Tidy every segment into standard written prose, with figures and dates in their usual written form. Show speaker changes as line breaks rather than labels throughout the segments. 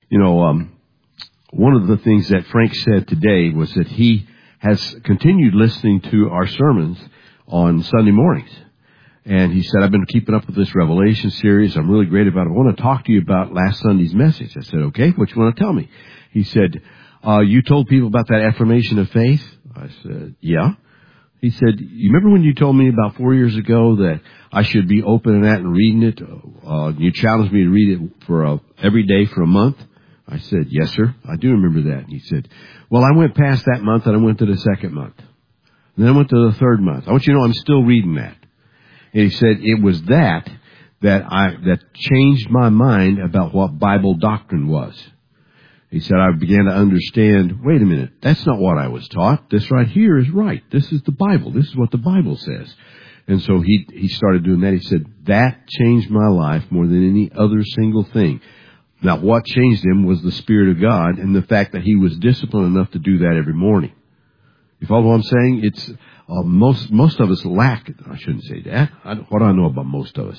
You know, one of the things that Frank said today was that he has continued listening to our sermons on Sunday mornings. And he said, I've been keeping up with this Revelation series. I'm really great about it. I want to talk to you about last Sunday's message. I said, okay, what you want to tell me? He said, you told people about that affirmation of faith? I said, yeah. He said, you remember when you told me about 4 years ago that I should be opening that and reading it? You challenged me to read it for every day for a month. I said, yes, sir. I do remember that. And he said, well, I went past that month and I went to the second month. And then I went to the third month. I want you to know I'm still reading that. And he said it was that changed my mind about what Bible doctrine was. He said, I began to understand, wait a minute, that's not what I was taught. This right here is right. This is the Bible. This is what the Bible says. And so he started doing that. He said, that changed my life more than any other single thing. Now, what changed him was the Spirit of God and the fact that he was disciplined enough to do that every morning. You follow what I'm saying? It's most of us lack, I shouldn't say that. What do I know about most of us?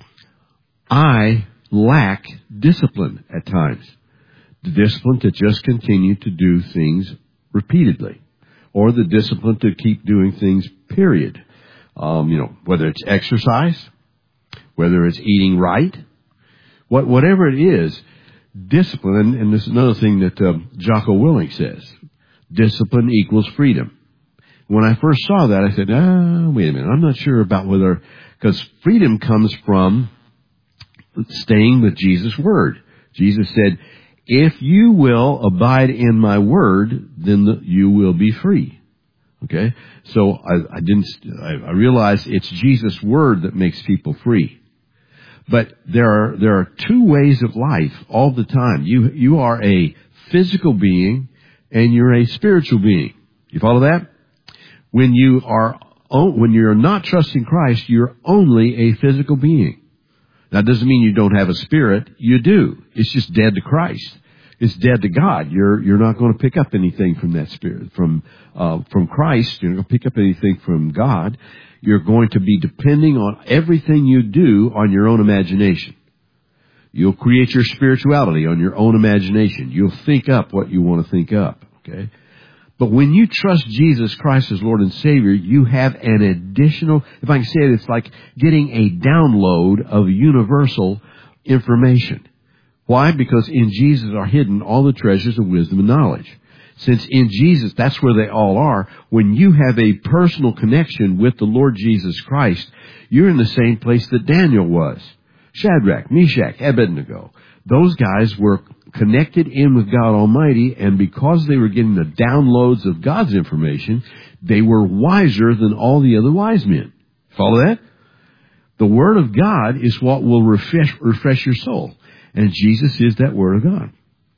I lack discipline at times. The discipline to just continue to do things repeatedly. Or the discipline to keep doing things, period. Whether it's exercise, whether it's eating right, whatever it is, discipline, and this is another thing that Jocko Willink says, discipline equals freedom. When I first saw that, I said, wait a minute, I'm not sure about whether, because freedom comes from staying with Jesus' word. Jesus said, if you will abide in my word, then you will be free. Okay? So I realized it's Jesus' word that makes people free. But there are two ways of life all the time. You are a physical being and you're a spiritual being. You follow that? When you're not trusting Christ, you're only a physical being. That doesn't mean you don't have a spirit. You do. It's just dead to Christ. It's dead to God. You're not going to pick up anything from that spirit, from Christ. You're not going to pick up anything from God. You're going to be depending on everything you do on your own imagination. You'll create your spirituality on your own imagination. You'll think up what you want to think up. Okay? But when you trust Jesus Christ as Lord and Savior, you have an additional, if I can say it, it's like getting a download of universal information. Why? Because in Jesus are hidden all the treasures of wisdom and knowledge. Since in Jesus, that's where they all are, when you have a personal connection with the Lord Jesus Christ, you're in the same place that Daniel was. Shadrach, Meshach, Abednego. Those guys were connected in with God Almighty, and because they were getting the downloads of God's information, they were wiser than all the other wise men. Follow that? The Word of God is what will refresh your soul. And Jesus is that Word of God.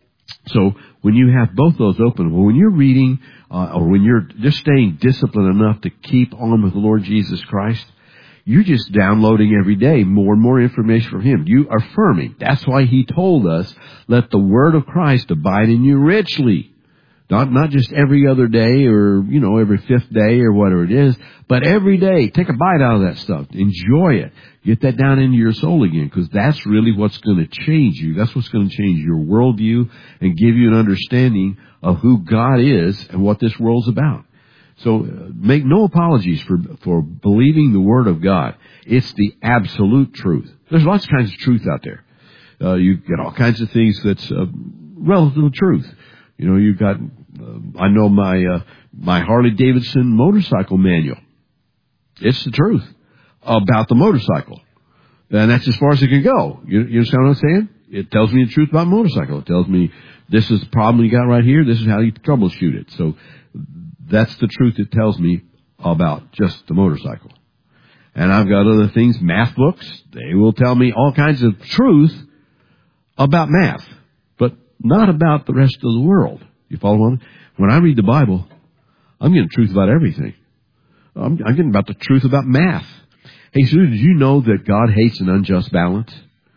So when you have both those open, when you're reading, or when you're just staying disciplined enough to keep on with the Lord Jesus Christ, you're just downloading every day more and more information from Him. You are affirming. That's why He told us, let the Word of Christ abide in you richly. Not just every other day or, every fifth day or whatever it is, but every day. Take a bite out of that stuff. Enjoy it. Get that down into your soul again, because that's really what's going to change you. That's what's going to change your worldview and give you an understanding of who God is and what this world's about. So make no apologies for believing the Word of God. It's the absolute truth. There's lots of kinds of truth out there. You get all kinds of things that's relative truth. You've got, I know my Harley Davidson motorcycle manual. It's the truth about the motorcycle. And that's as far as it can go. You understand what I'm saying? It tells me the truth about motorcycle. It tells me this is the problem you got right here. This is how you troubleshoot it. So that's the truth it tells me about just the motorcycle. And I've got other things, math books. They will tell me all kinds of truth about math, but not about the rest of the world. You follow me? When I read the Bible, I'm getting truth about everything. I'm getting about the truth about math. Hey, Sue, did you know that God hates an unjust balance?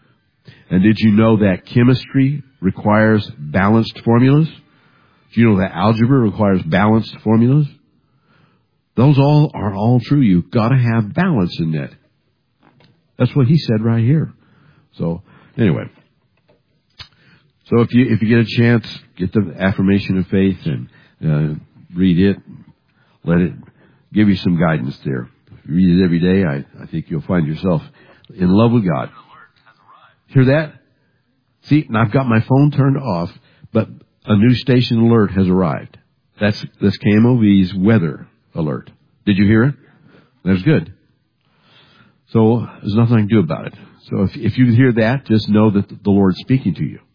And did you know that chemistry requires balanced formulas? Do you know that algebra requires balanced formulas? Those are all true. You've got to have balance in that. That's what he said right here. So, anyway. So if you get a chance, get the Affirmation of Faith and read it. Let it give you some guidance there. If you read it every day, I think you'll find yourself in love with God. Hear that? See, and I've got my phone turned off, but a new station alert has arrived. That's KMOV's weather alert. Did you hear it? That's good. So there's nothing I can do about it. So if you hear that, just know that the Lord's speaking to you.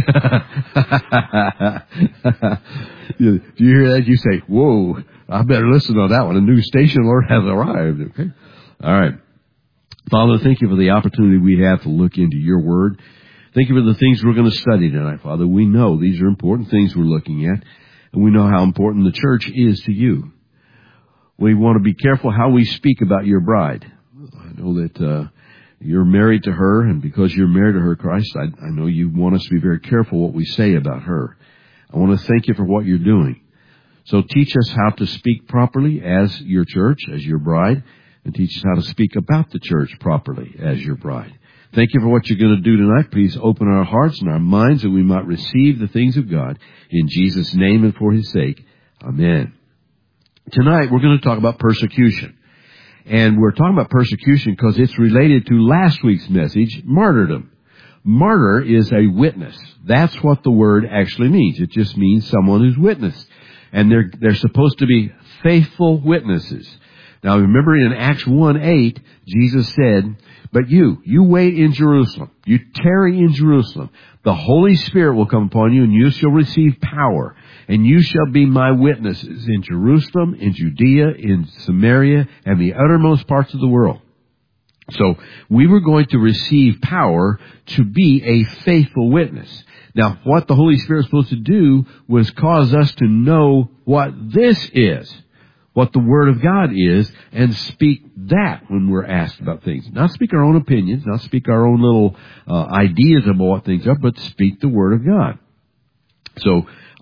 If you hear that, you say, whoa, I better listen to that one. A new station alert has arrived. Okay. All right. Father, thank you for the opportunity we have to look into your word. Thank you for the things we're going to study tonight, Father. We know these are important things we're looking at, and we know how important the church is to you. We want to be careful how we speak about your bride. I know that you're married to her, and because you're married to her, Christ, I know you want us to be very careful what we say about her. I want to thank you for what you're doing. So teach us how to speak properly as your church, as your bride, and teach us how to speak about the church properly as your bride. Thank you for what you're going to do tonight. Please open our hearts and our minds that we might receive the things of God. In Jesus' name and for His sake. Amen. Tonight we're going to talk about persecution. And we're talking about persecution because it's related to last week's message, martyrdom. Martyr is a witness. That's what the word actually means. It just means someone who's witnessed. And they're supposed to be faithful witnesses. Now remember in Acts 1:8, Jesus said, but you wait in Jerusalem. You tarry in Jerusalem. The Holy Spirit will come upon you and you shall receive power. And you shall be my witnesses in Jerusalem, in Judea, in Samaria, and the uttermost parts of the world. So we were going to receive power to be a faithful witness. Now, what the Holy Spirit was supposed to do was cause us to know what this is, what the Word of God is, and speak that when we're asked about things. Not speak our own opinions, not speak our own little ideas about what things are, but speak the Word of God. So,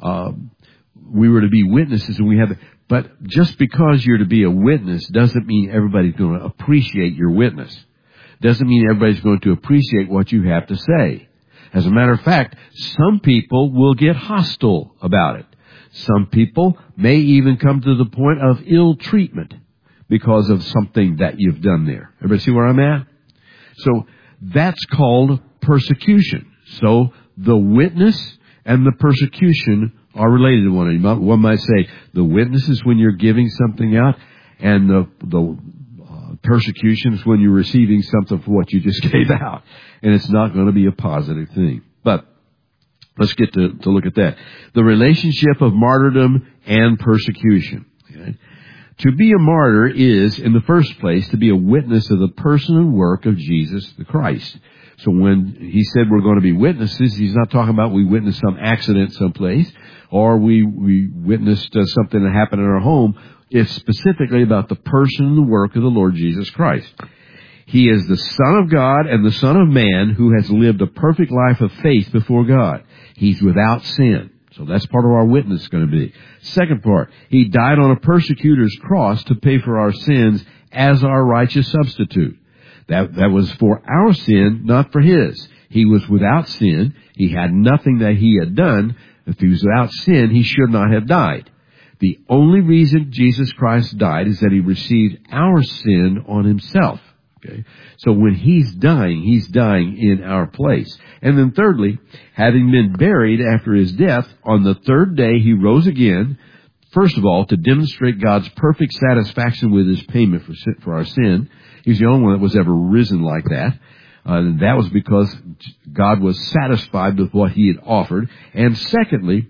we were to be witnesses, and we have. But just because you're to be a witness doesn't mean everybody's going to appreciate your witness. Doesn't mean everybody's going to appreciate what you have to say. As a matter of fact, some people will get hostile about it. Some people may even come to the point of ill treatment because of something that you've done there. Everybody see where I'm at? So that's called persecution. So the witness and the persecution are related to one another. One might say the witness is when you're giving something out, and the persecution is when you're receiving something for what you just gave out. And it's not going to be a positive thing. But let's get to look at that. The relationship of martyrdom and persecution. Okay? To be a martyr is, in the first place, to be a witness of the person and work of Jesus the Christ. So when he said we're going to be witnesses, he's not talking about we witnessed some accident someplace, or we witnessed something that happened in our home. It's specifically about the person and the work of the Lord Jesus Christ. He is the Son of God and the Son of Man who has lived a perfect life of faith before God. He's without sin. So that's part of our witness going to be. Second part, he died on a persecutor's cross to pay for our sins as our righteous substitute. That was for our sin, not for his. He was without sin. He had nothing that he had done. If he was without sin, he should not have died. The only reason Jesus Christ died is that he received our sin on himself. Okay? So when he's dying in our place. And then thirdly, having been buried after his death, on the third day he rose again, first of all, to demonstrate God's perfect satisfaction with his payment for our sin. He's the only one that was ever risen like that. That was because God was satisfied with what he had offered. And secondly,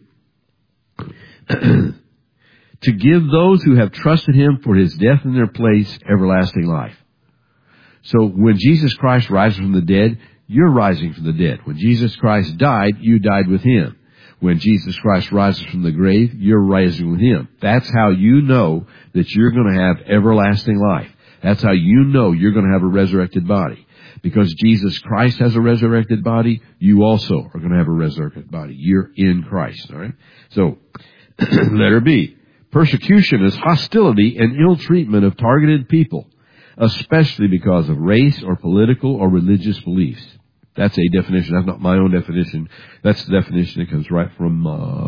to give those who have trusted him for his death in their place everlasting life. So when Jesus Christ rises from the dead, you're rising from the dead. When Jesus Christ died, you died with him. When Jesus Christ rises from the grave, you're rising with him. That's how you know that you're going to have everlasting life. That's how you know you're going to have a resurrected body. Because Jesus Christ has a resurrected body, you also are going to have a resurrected body. You're in Christ, all right? So, letter B. Persecution is hostility and ill treatment of targeted people, especially because of race or political or religious beliefs. That's a definition. That's not my own definition. That's the definition that comes right from,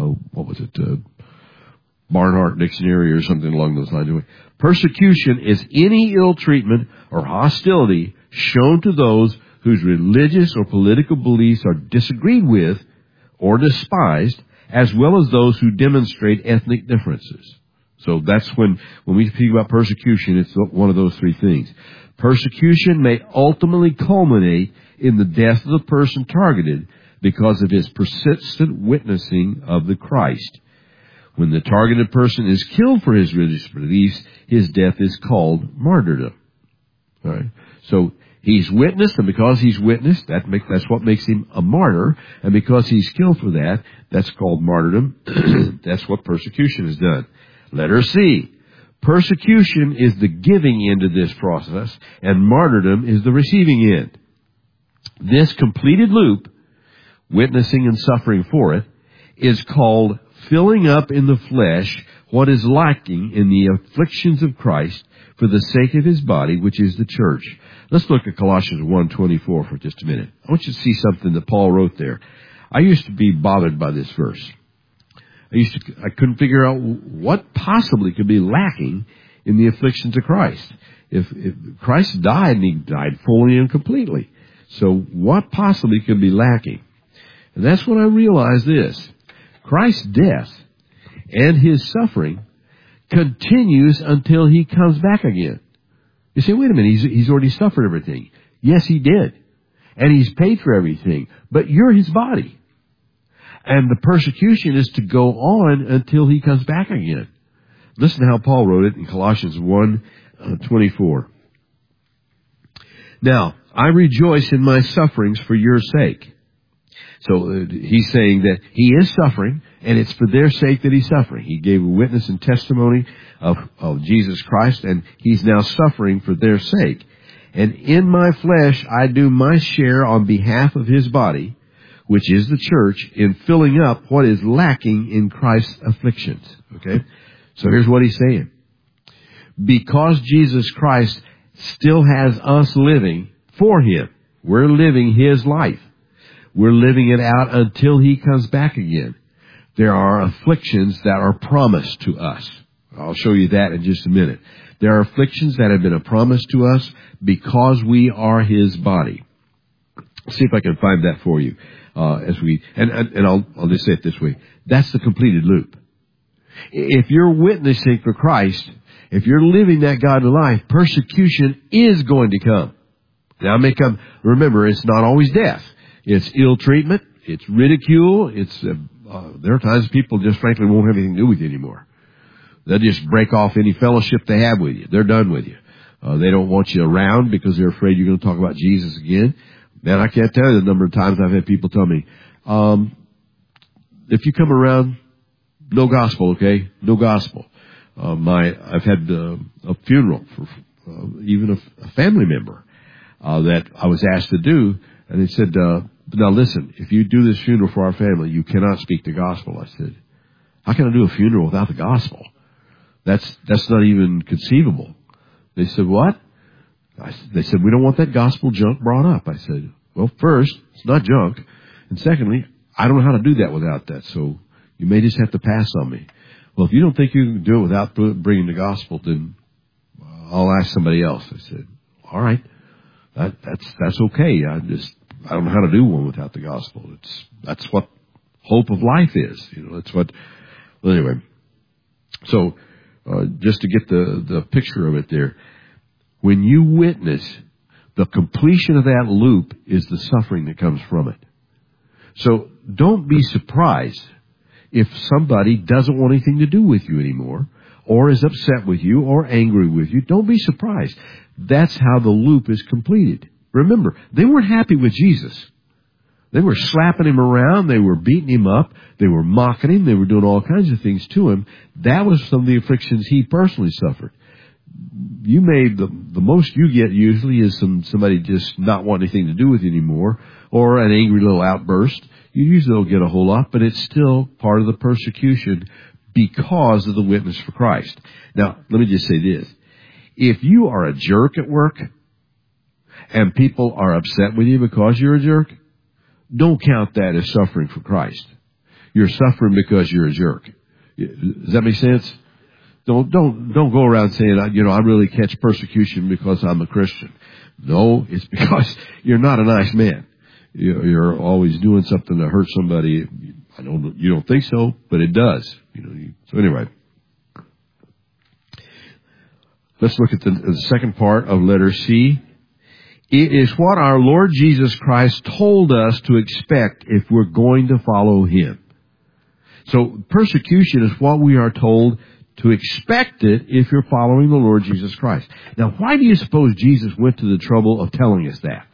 Barnhart Dictionary or something along those lines. Persecution is any ill treatment or hostility shown to those whose religious or political beliefs are disagreed with or despised, as well as those who demonstrate ethnic differences. So that's when we speak about persecution, it's one of those three things. Persecution may ultimately culminate in the death of the person targeted because of his persistent witnessing of the Christ. When the targeted person is killed for his religious beliefs, his death is called martyrdom. All right. So he's witnessed, and because he's witnessed, that's what makes him a martyr. And because he's killed for that, that's called martyrdom. That's what persecution has done. Letter C. Persecution is the giving end of this process, and martyrdom is the receiving end. This completed loop, witnessing and suffering for it, is called filling up in the flesh what is lacking in the afflictions of Christ for the sake of His body, which is the church. Let's look at Colossians 1:24 for just a minute. I want you to see something that Paul wrote there. I used to be bothered by this verse. I couldn't figure out what possibly could be lacking in the afflictions of Christ. If Christ died, and He died fully and completely. So what possibly could be lacking? And that's when I realized this. Christ's death and His suffering continues until He comes back again. You say, wait a minute, He's already suffered everything. Yes, He did. And He's paid for everything. But you're His body. And the persecution is to go on until He comes back again. Listen to how Paul wrote it in Colossians 1:24. Now, I rejoice in my sufferings for your sake. So he's saying that he is suffering, and it's for their sake that he's suffering. He gave a witness and testimony of Jesus Christ, and he's now suffering for their sake. And in my flesh I do my share on behalf of His body, which is the church, in filling up what is lacking in Christ's afflictions. Okay? So here's what he's saying. Because Jesus Christ still has us living for Him, we're living His life. We're living it out until He comes back again. There are afflictions that are promised to us. I'll show you that in just a minute. There are afflictions that have been a promise to us because we are His body. See if I can find that for you. I'll just say it this way. That's the completed loop. If you're witnessing for Christ, if you're living that godly life, persecution is going to come. Now it may come, remember, it's not always death. It's ill treatment. It's ridicule. There are times people just frankly won't have anything to do with you anymore. They'll just break off any fellowship they have with you. They're done with you. They don't want you around because they're afraid you're going to talk about Jesus again. Man, I can't tell you the number of times I've had people tell me, if you come around, no gospel, okay? No gospel. I've had a funeral for even a family member that I was asked to do, and they said, now listen, if you do this funeral for our family, you cannot speak the gospel. I said, how can I do a funeral without the gospel? That's not even conceivable. They said, what? They said, we don't want that gospel junk brought up. I said, well, first, it's not junk. And secondly, I don't know how to do that without that. So you may just have to pass on me. Well, if you don't think you can do it without bringing the gospel, then I'll ask somebody else. I said, all right, that's okay. I don't know how to do one without the gospel. That's what hope of life is. That's what, well, anyway. So, just to get the picture of it there, when you witness, the completion of that loop is the suffering that comes from it. So don't be surprised if somebody doesn't want anything to do with you anymore, or is upset with you, or angry with you. Don't be surprised. That's how the loop is completed. Remember, they weren't happy with Jesus. They were slapping Him around. They were beating Him up. They were mocking Him. They were doing all kinds of things to Him. That was some of the afflictions He personally suffered. The most you get usually is somebody just not wanting anything to do with you anymore, or an angry little outburst. You usually don't get a whole lot, but it's still part of the persecution because of the witness for Christ. Now, let me just say this. If you are a jerk at work, and people are upset with you because you're a jerk, don't count that as suffering for Christ. You're suffering because you're a jerk. Does that make sense? Don't go around saying, I really catch persecution because I'm a Christian. No, it's because you're not a nice man. You're always doing something to hurt somebody. I know you don't think so, but it does. So anyway, let's look at the second part of letter C. It is what our Lord Jesus Christ told us to expect if we're going to follow Him. So persecution is what we are told to expect it if you're following the Lord Jesus Christ. Now, why do you suppose Jesus went to the trouble of telling us that?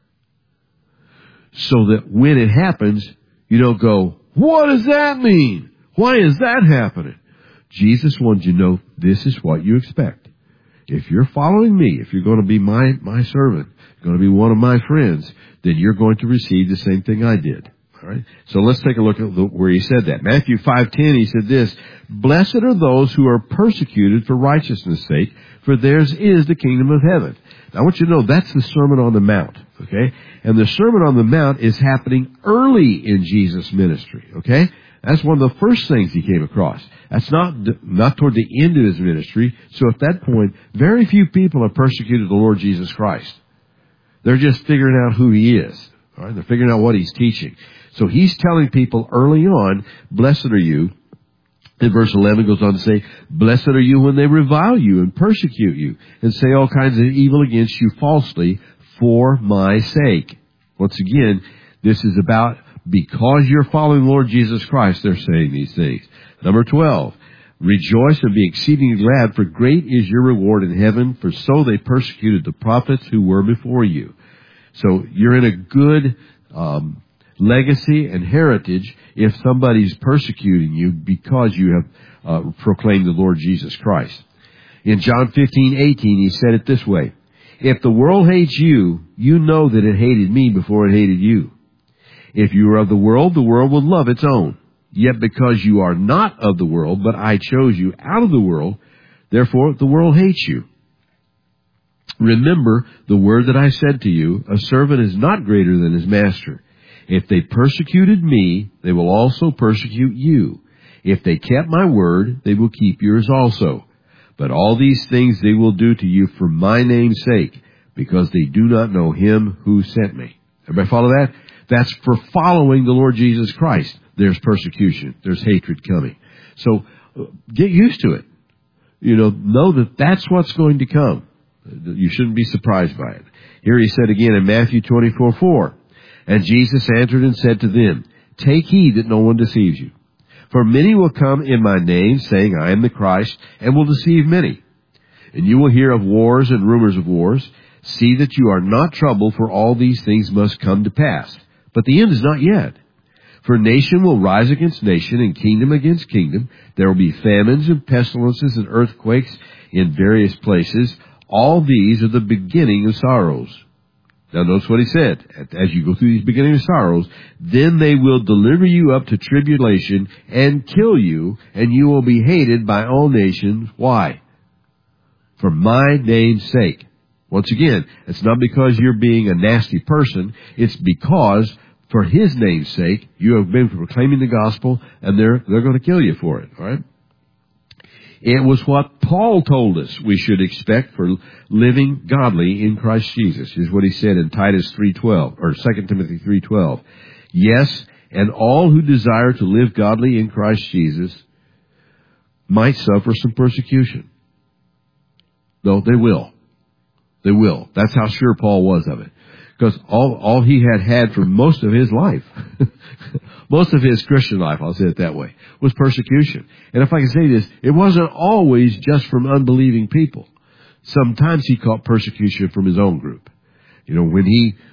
So that when it happens, you don't go, what does that mean? Why is that happening? Jesus wants you to know this is what you expect. If you're following me, if you're going to be my servant, going to be one of my friends, then you're going to receive the same thing I did. All right. So let's take a look at where he said that. Matthew 5:10, he said this, blessed are those who are persecuted for righteousness' sake, for theirs is the kingdom of heaven. Now I want you to know that's the Sermon on the Mount. Okay. And the Sermon on the Mount is happening early in Jesus' ministry. Okay. That's one of the first things he came across. That's not toward the end of his ministry. So at that point, very few people have persecuted the Lord Jesus Christ. They're just figuring out who he is. All right? They're figuring out what he's teaching. So he's telling people early on, blessed are you. And verse 11 goes on to say, blessed are you when they revile you and persecute you and say all kinds of evil against you falsely for my sake. Once again, this is about because you're following Lord Jesus Christ, they're saying these things. Number 12, rejoice and be exceedingly glad, for great is your reward in heaven, for so they persecuted the prophets who were before you. So you're in a good legacy and heritage if somebody's persecuting you because you have proclaimed the Lord Jesus Christ. In John 15:18, he said it this way, if the world hates you, you know that it hated me before it hated you. If you are of the world will love its own. Yet because you are not of the world, but I chose you out of the world, therefore the world hates you. Remember the word that I said to you, a servant is not greater than his master. If they persecuted me, they will also persecute you. If they kept my word, they will keep yours also. But all these things they will do to you for my name's sake, because they do not know him who sent me. Everybody follow that? That's for following the Lord Jesus Christ. There's persecution. There's hatred coming. So get used to it. Know that that's what's going to come. You shouldn't be surprised by it. Here he said again in Matthew 24:4, and Jesus answered and said to them, take heed that no one deceives you. For many will come in my name, saying, I am the Christ, and will deceive many. And you will hear of wars and rumors of wars. See that you are not troubled, for all these things must come to pass. But the end is not yet. For nation will rise against nation, and kingdom against kingdom. There will be famines and pestilences and earthquakes in various places. All these are the beginning of sorrows. Now notice what he said. As you go through these beginning of sorrows, then they will deliver you up to tribulation and kill you, and you will be hated by all nations. Why? For my name's sake. Once again, it's not because you're being a nasty person. It's because, for his name's sake, you have been proclaiming the gospel, and they're going to kill you for it. All right? It was what Paul told us we should expect for living godly in Christ Jesus. Is what he said in Titus 3:12 or 2 Timothy 3:12. Yes, and all who desire to live godly in Christ Jesus might suffer some persecution. No, they will. They will. That's how sure Paul was of it. Because all he had for most of his life, most of his Christian life, I'll say it that way, was persecution. And if I can say this, it wasn't always just from unbelieving people. Sometimes he caught persecution from his own group. When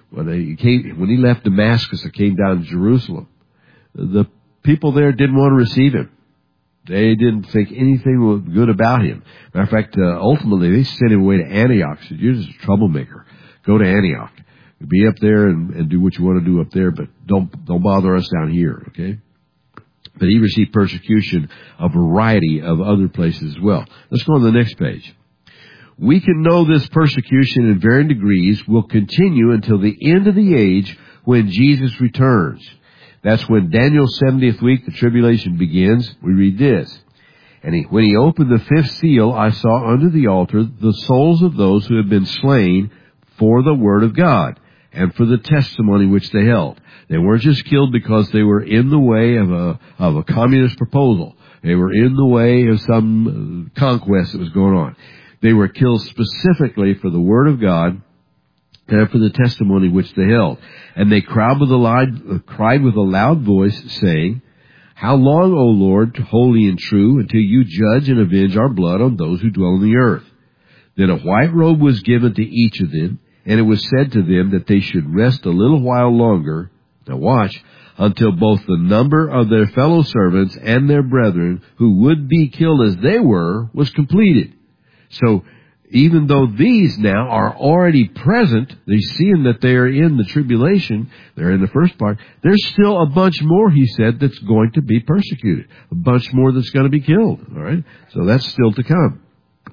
he left Damascus and came down to Jerusalem, the people there didn't want to receive him. They didn't think anything was good about him. Matter of fact, ultimately they sent him away to Antioch. Said, you're just a troublemaker. Go to Antioch. Be up there and do what you want to do up there, but don't bother us down here, okay? But he received persecution a variety of other places as well. Let's go on to the next page. We can know this persecution in varying degrees will continue until the end of the age when Jesus returns. That's when Daniel's 70th week, the tribulation begins. We read this. And when he opened the fifth seal, I saw under the altar the souls of those who had been slain for the word of God and for the testimony which they held. They weren't just killed because they were in the way of a communist proposal. They were in the way of some conquest that was going on. They were killed specifically for the word of God and for the testimony which they held. And they cried with a loud voice, saying, How long, O Lord, holy and true, until you judge and avenge our blood on those who dwell on the earth? Then a white robe was given to each of them, and it was said to them that they should rest a little while longer, now watch, until both the number of their fellow servants and their brethren who would be killed as they were was completed. So, even though these now are already present, they seeing that they are in the tribulation, they're in the first part, there's still a bunch more, he said, that's going to be persecuted. A bunch more that's going to be killed. All right? So that's still to come.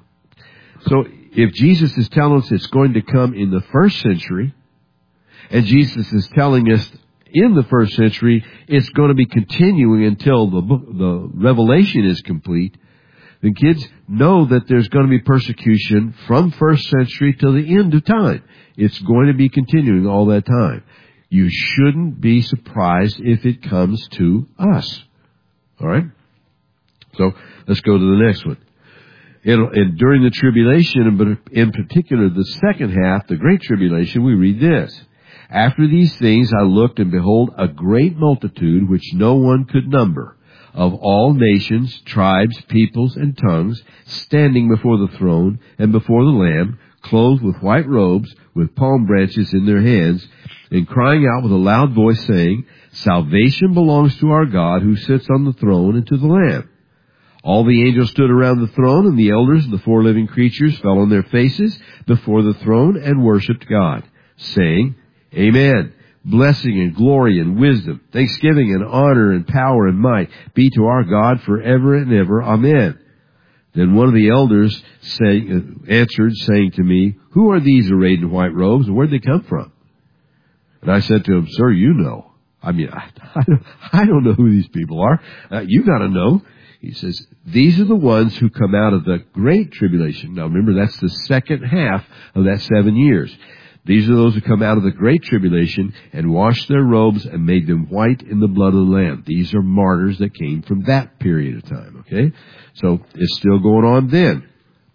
So if Jesus is telling us it's going to come in the first century, and Jesus is telling us in the first century it's going to be continuing until the Revelation is complete, then kids, know that there's going to be persecution from first century till the end of time. It's going to be continuing all that time. You shouldn't be surprised if it comes to us. All right? So, let's go to the next one. And during the tribulation, but in particular the second half, the Great Tribulation, we read this. After these things I looked, and behold, a great multitude which no one could number, of all nations, tribes, peoples, and tongues, standing before the throne and before the Lamb, clothed with white robes, with palm branches in their hands, and crying out with a loud voice, saying, Salvation belongs to our God who sits on the throne and to the Lamb. All the angels stood around the throne, and the elders and the four living creatures fell on their faces before the throne and worshipped God, saying, Amen. Blessing and glory and wisdom, thanksgiving and honor and power and might be to our God forever and ever. Amen. Then one of the elders answered, saying to me, Who are these arrayed in white robes, and where'd they come from? And I said to him, Sir, you know. I mean, I don't know who these people are. You got to know. He says, These are the ones who come out of the Great Tribulation. Now remember, that's the second half of that 7 years. These are those who come out of the Great Tribulation and washed their robes and made them white in the blood of the Lamb. These are martyrs that came from that period of time, okay? So, it's still going on then.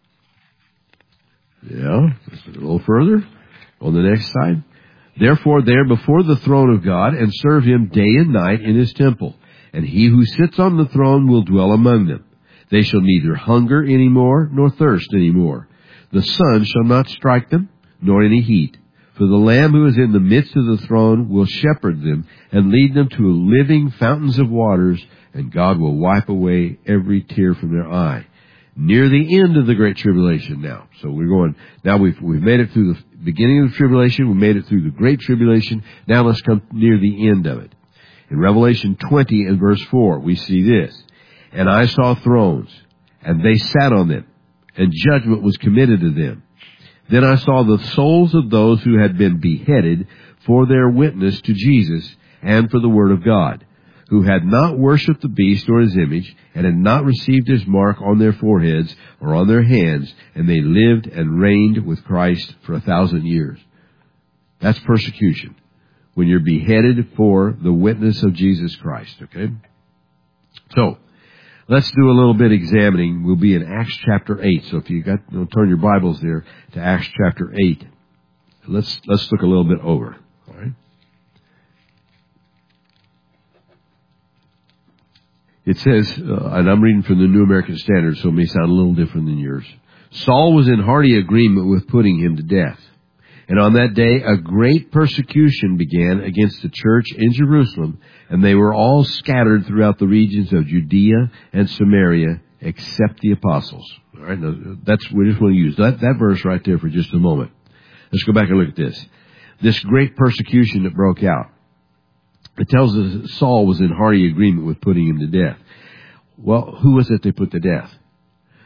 Yeah, let's look a little further. On the next slide. Therefore, they are before the throne of God and serve Him day and night in His temple. And He who sits on the throne will dwell among them. They shall neither hunger any more nor thirst any more. The sun shall not strike them, nor any heat. For the Lamb who is in the midst of the throne will shepherd them and lead them to living fountains of waters, and God will wipe away every tear from their eye. Near the end of the Great Tribulation now. So we're going, now we've made it through the beginning of the tribulation, we made it through the Great Tribulation, now let's come near the end of it. In Revelation 20 and verse 4, we see this. And I saw thrones, and they sat on them, and judgment was committed to them. Then I saw the souls of those who had been beheaded for their witness to Jesus and for the word of God, who had not worshipped the beast or his image, and had not received his mark on their foreheads or on their hands, and they lived and reigned with Christ for 1,000 years. That's persecution, when you're beheaded for the witness of Jesus Christ, okay? So, let's do a little bit examining. We'll be in Acts chapter 8. So if you turn your Bibles there to Acts chapter 8. Let's look a little bit over. All right. It says, and I'm reading from the New American Standard, so it may sound a little different than yours. Saul was in hearty agreement with putting him to death. And on that day, a great persecution began against the church in Jerusalem, and they were all scattered throughout the regions of Judea and Samaria, except the apostles. All right, now we just want to use that verse right there for just a moment. Let's go back and look at this. This great persecution that broke out. It tells us that Saul was in hearty agreement with putting him to death. Well, who was it they put to death?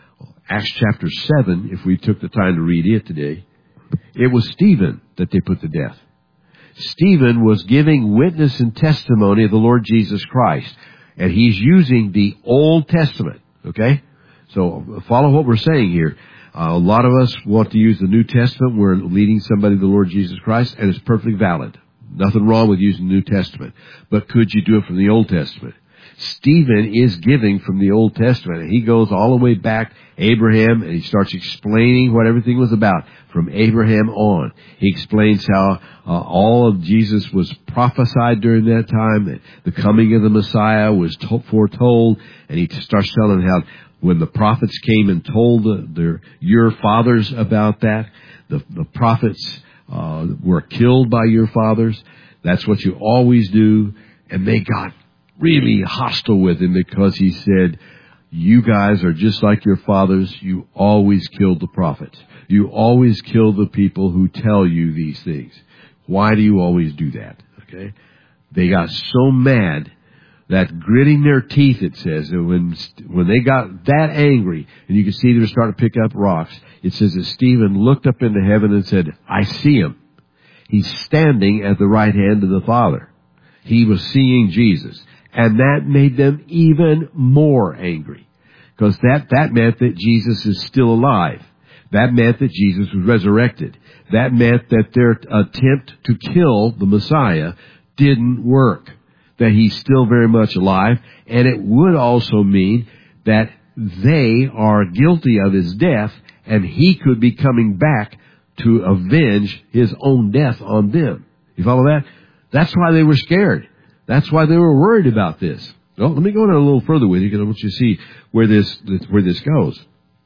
Acts chapter 7, if we took the time to read it today, it was Stephen that they put to death. Stephen was giving witness and testimony of the Lord Jesus Christ. And he's using the Old Testament. Okay? So follow what we're saying here. A lot of us want to use the New Testament. We're leading somebody to the Lord Jesus Christ, and it's perfectly valid. Nothing wrong with using the New Testament. But could you do it from the Old Testament? Stephen is giving from the Old Testament. And he goes all the way back Abraham, and he starts explaining what everything was about from Abraham on. He explains how all of Jesus was prophesied during that time. The coming of the Messiah was foretold. And he starts telling how when the prophets came and told your fathers about that, the prophets were killed by your fathers. That's what you always do. And they got really hostile with him because he said, you guys are just like your fathers. You always killed the prophets. You always kill the people who tell you these things. Why do you always do that? Okay. They got so mad that gritting their teeth, it says, that when they got that angry, and you can see they were starting to pick up rocks, it says that Stephen looked up into heaven and said, I see him. He's standing at the right hand of the Father. He was seeing Jesus. And that made them even more angry. Because that meant that Jesus is still alive. That meant that Jesus was resurrected. That meant that their attempt to kill the Messiah didn't work. That he's still very much alive. And it would also mean that they are guilty of his death, and he could be coming back to avenge his own death on them. You follow that? That's why they were scared. That's why they were worried about this. Well, let me go on a little further with you, because I want you to see where this goes.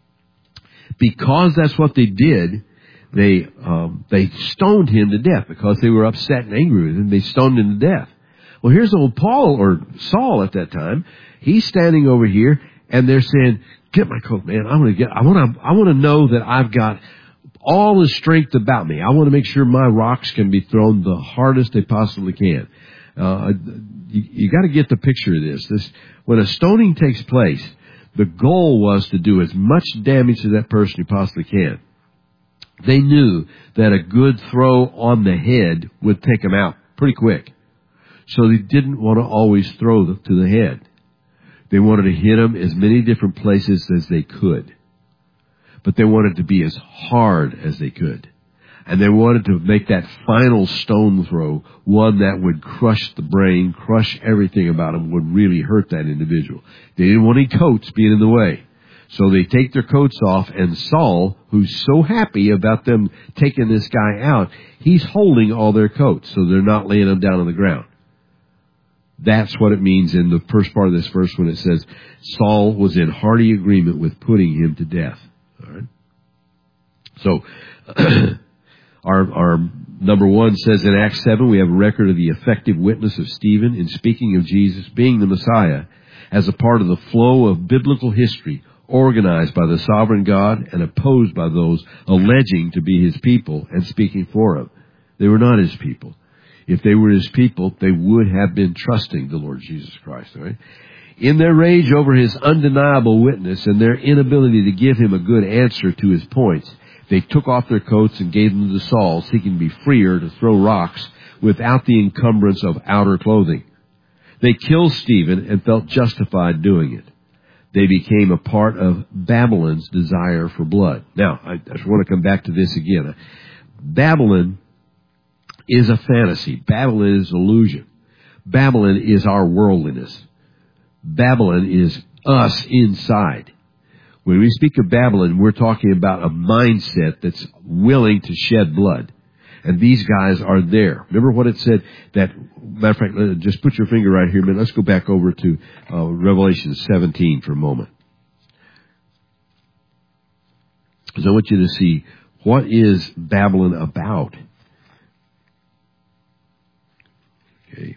Because that's what they did, they stoned him to death because they were upset and angry with him. They stoned him to death. Well, here's old Paul, or Saul at that time. He's standing over here, and they're saying, "Get my coat, man. I want to know that I've got all the strength about me. I want to make sure my rocks can be thrown the hardest they possibly can." You got to get the picture of this. When a stoning takes place, the goal was to do as much damage to that person you possibly can. They knew that a good throw on the head would take them out pretty quick. So they didn't want to always throw to the head. They wanted to hit them as many different places as they could. But they wanted to be as hard as they could. And they wanted to make that final stone throw one that would crush the brain, crush everything about him, would really hurt that individual. They didn't want any coats being in the way. So they take their coats off, and Saul, who's so happy about them taking this guy out, he's holding all their coats so they're not laying them down on the ground. That's what it means in the first part of this verse when it says Saul was in hearty agreement with putting him to death. All right. So our number one says in Acts 7, we have a record of the effective witness of Stephen in speaking of Jesus being the Messiah as a part of the flow of biblical history organized by the sovereign God and opposed by those alleging to be his people and speaking for him. They were not his people. If they were his people, they would have been trusting the Lord Jesus Christ. All right? In their rage over his undeniable witness and their inability to give him a good answer to his points, they took off their coats and gave them to Saul, seeking to be freer to throw rocks without the encumbrance of outer clothing. They killed Stephen and felt justified doing it. They became a part of Babylon's desire for blood. Now, I just want to come back to this again. Babylon is a fantasy. Babylon is illusion. Babylon is our worldliness. Babylon is us inside. When we speak of Babylon, we're talking about a mindset that's willing to shed blood. And these guys are there. Remember what it said? That, matter of fact, just put your finger right here a minute. Let's go back over to Revelation 17 for a moment. Because I want you to see, what is Babylon about? Okay.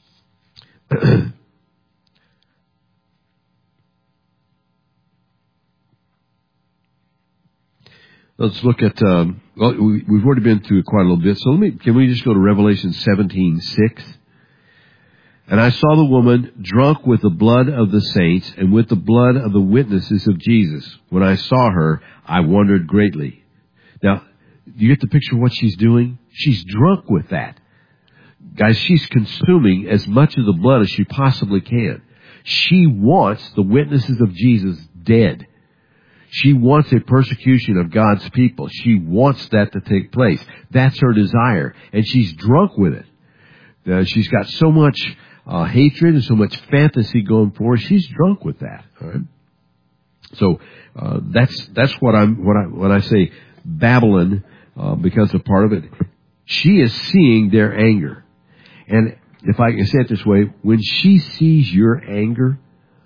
Let's look at, we've already been through it quite a little bit, so can we just go to Revelation 17:6? And I saw the woman drunk with the blood of the saints and with the blood of the witnesses of Jesus. When I saw her, I wondered greatly. Now, do you get the picture of what she's doing? She's drunk with that. Guys, she's consuming as much of the blood as she possibly can. She wants the witnesses of Jesus dead. She wants a persecution of God's people. She wants that to take place. That's her desire. And she's drunk with it. She's got so much hatred and so much fantasy going for her. She's drunk with that. All right? So that's when I say Babylon becomes a part of it. She is seeing their anger, and if I can say it this way, when she sees your anger,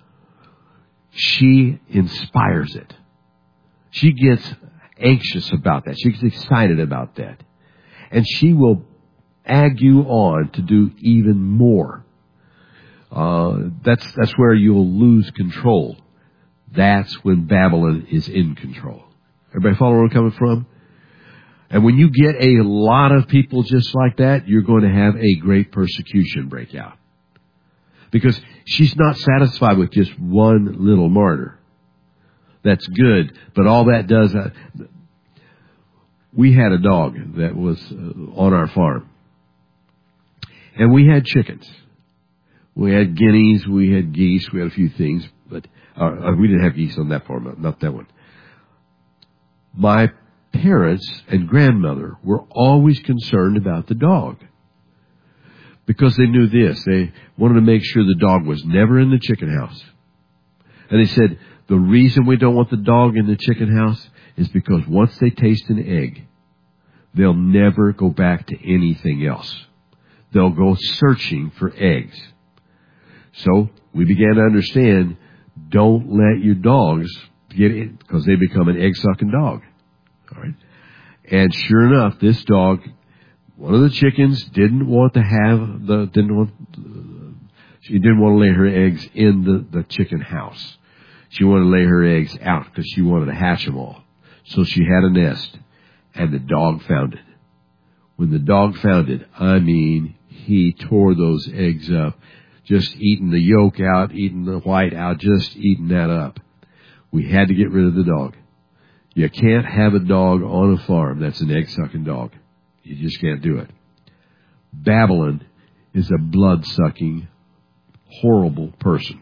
she inspires it. She gets anxious about that. She gets excited about that, and she will egg you on to do even more. That's where you'll lose control. That's when Babylon is in control. Everybody follow where I'm coming from? And when you get a lot of people just like that, you're going to have a great persecution break out. Because she's not satisfied with just one little martyr. That's good, but all that does... we had a dog that was on our farm. And we had chickens. We had guineas, we had geese, we had a few things, but we didn't have geese on that farm, not that one. My parents and grandmother were always concerned about the dog. Because they knew this. They wanted to make sure the dog was never in the chicken house. And they said, the reason we don't want the dog in the chicken house is because once they taste an egg, they'll never go back to anything else. They'll go searching for eggs. So we began to understand, don't let your dogs get in, because they become an egg-sucking dog. All right. And sure enough, this dog, one of the chickens didn't want to lay her eggs in the chicken house. She wanted to lay her eggs out because she wanted to hatch them all. So she had a nest, and the dog found it. When the dog found it, I mean, he tore those eggs up, just eating the yolk out, eating the white out, just eating that up. We had to get rid of the dog. You can't have a dog on a farm that's an egg-sucking dog. You just can't do it. Babylon is a blood-sucking, horrible person.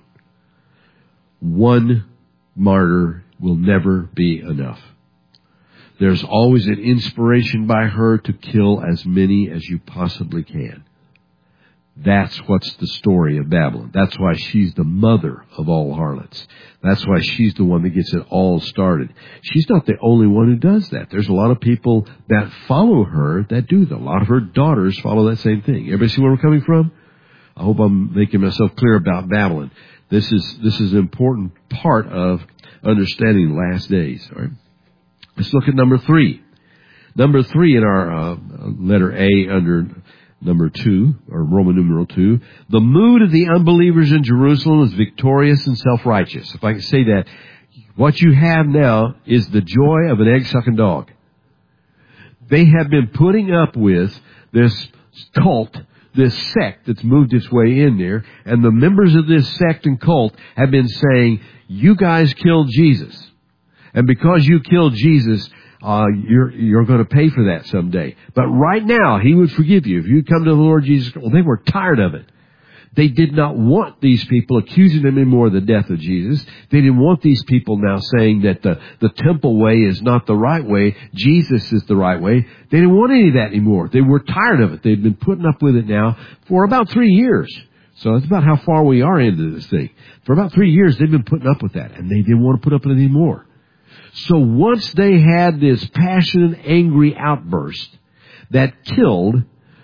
One martyr will never be enough. There's always an inspiration by her to kill as many as you possibly can. That's what's the story of Babylon. That's why she's the mother of all harlots. That's why she's the one that gets it all started. She's not the only one who does that. There's a lot of people that follow her that do that. A lot of her daughters follow that same thing. Everybody see where we're coming from? I hope I'm making myself clear about Babylon. This is an important part of understanding the last days. All right? Let's look at number 3. Number 3 in our letter A under number 2, or Roman numeral 2. The mood of the unbelievers in Jerusalem is victorious and self-righteous. If I can say that, what you have now is the joy of an egg-sucking dog. They have been putting up with this cult, this sect that's moved its way in there, and the members of this sect and cult have been saying, you guys killed Jesus. And because you killed Jesus, you're going to pay for that someday. But right now, He would forgive you. If you come to the Lord Jesus, well, they were tired of it. They did not want these people accusing them anymore of the death of Jesus. They didn't want these people now saying that the temple way is not the right way. Jesus is the right way. They didn't want any of that anymore. They were tired of it. They've been putting up with it now for about 3 years. So that's about how far we are into this thing. For about 3 years, they've been putting up with that, and they didn't want to put up with it anymore. So once they had this passionate, angry outburst that killed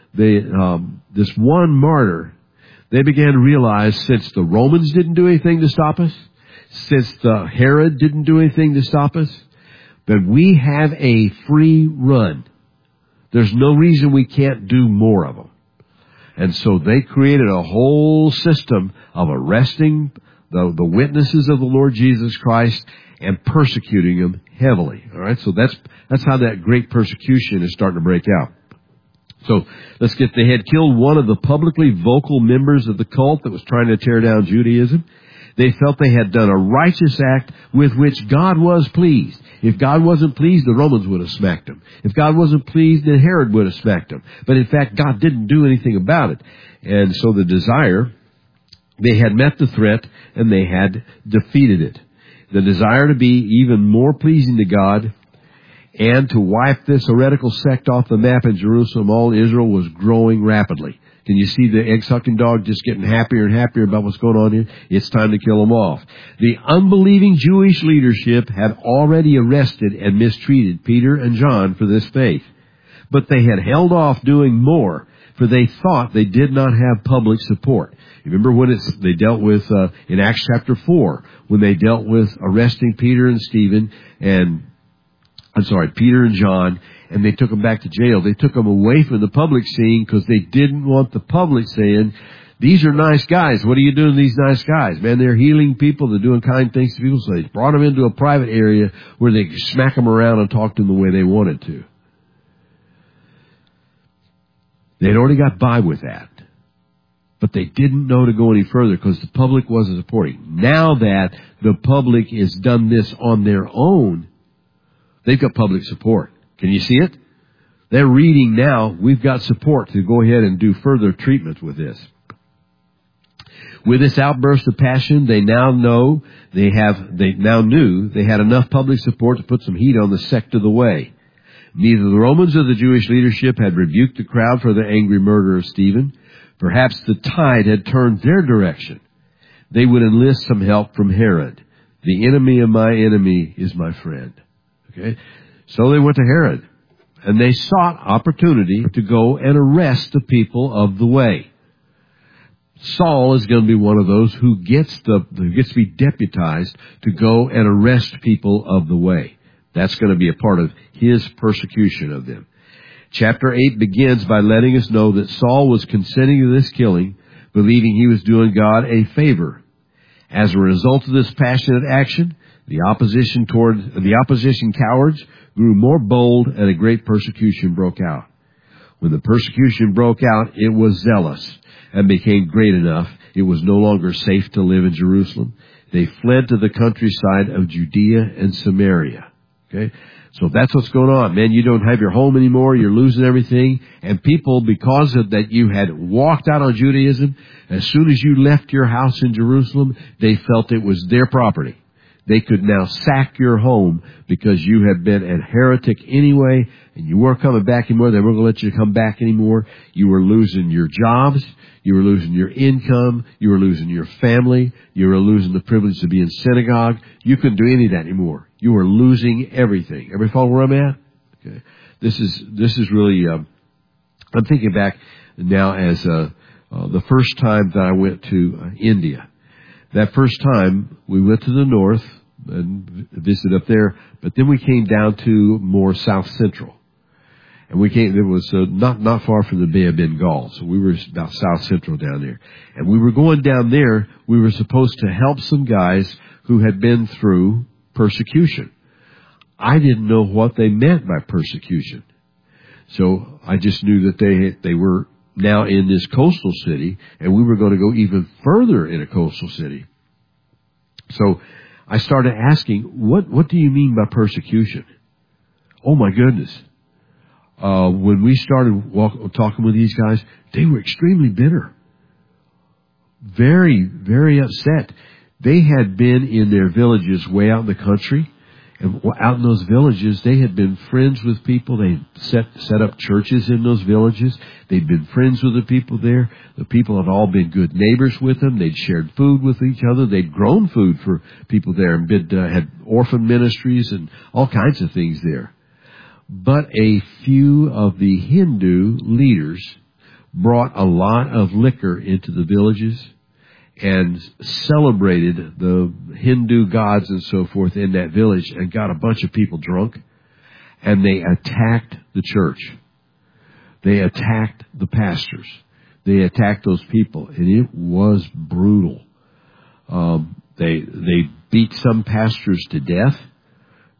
this one martyr, they began to realize, since the Romans didn't do anything to stop us, since the Herod didn't do anything to stop us, that we have a free run. There's no reason we can't do more of them. And so they created a whole system of arresting the witnesses of the Lord Jesus Christ and persecuting them heavily. All right, so that's how that great persecution is starting to break out. So they had killed one of the publicly vocal members of the cult that was trying to tear down Judaism. They felt they had done a righteous act with which God was pleased. If God wasn't pleased, the Romans would have smacked them. If God wasn't pleased, then Herod would have smacked them. But in fact, God didn't do anything about it. And so they had met the threat and they had defeated it. The desire to be even more pleasing to God and to wipe this heretical sect off the map in Jerusalem, all Israel, was growing rapidly. Can you see the egg-sucking dog just getting happier and happier about what's going on here? It's time to kill them off. The unbelieving Jewish leadership had already arrested and mistreated Peter and John for this faith. But they had held off doing more, for they thought they did not have public support. Remember when they dealt with, in Acts chapter 4, when they dealt with arresting Peter and John, and they took them back to jail. They took them away from the public scene because they didn't want the public saying, these are nice guys. What are you doing to these nice guys? Man, they're healing people. They're doing kind things to people. So they brought them into a private area where they could smack them around and talk to them the way they wanted to. They'd already got by with that. But they didn't know to go any further because the public wasn't supporting. Now that the public has done this on their own, they've got public support. Can you see it? They're reading now, we've got support to go ahead and do further treatment with this. With this outburst of passion, they now knew they had enough public support to put some heat on the sect of the way. Neither the Romans or the Jewish leadership had rebuked the crowd for the angry murder of Stephen. Perhaps the tide had turned their direction. They would enlist some help from Herod. The enemy of my enemy is my friend. Okay? So they went to Herod, and they sought opportunity to go and arrest the people of the way. Saul is going to be one of those who gets to be deputized to go and arrest people of the way. That's going to be a part of his persecution of them. Chapter 8 begins by letting us know that Saul was consenting to this killing, believing he was doing God a favor. As a result of this passionate action, the opposition cowards grew more bold, and a great persecution broke out. When the persecution broke out, it was zealous and became great enough. It was no longer safe to live in Jerusalem. They fled to the countryside of Judea and Samaria. Okay? So that's what's going on. Man, you don't have your home anymore. You're losing everything. And people, because of that you had walked out on Judaism, as soon as you left your house in Jerusalem, they felt it was their property. They could now sack your home because you had been a heretic anyway, and you weren't coming back anymore. They weren't going to let you come back anymore. You were losing your jobs. You were losing your income. You were losing your family. You were losing the privilege to be in synagogue. You couldn't do any of that anymore. You were losing everything. Everybody follow where I'm at? Okay. This is really, I'm thinking back now as the first time that I went to India. That first time, we went to the north and visited up there, but then we came down to more south central. And it was not far from the Bay of Bengal, so we were about south central down there. And we were going down there, we were supposed to help some guys who had been through persecution. I didn't know what they meant by persecution. So I just knew that they were now in this coastal city, and we were going to go even further in a coastal city. So I started asking, what do you mean by persecution? Oh my goodness. When we started talking with these guys, they were extremely bitter. Very, very upset. They had been in their villages way out in the country. And out in those villages, they had been friends with people. They set up churches in those villages. They'd been friends with the people there. The people had all been good neighbors with them. They'd shared food with each other. They'd grown food for people there and had orphan ministries and all kinds of things there. But a few of the Hindu leaders brought a lot of liquor into the villages and celebrated the Hindu gods and so forth in that village and got a bunch of people drunk. And they attacked the church. They attacked the pastors. They attacked those people. And it was brutal. They beat some pastors to death.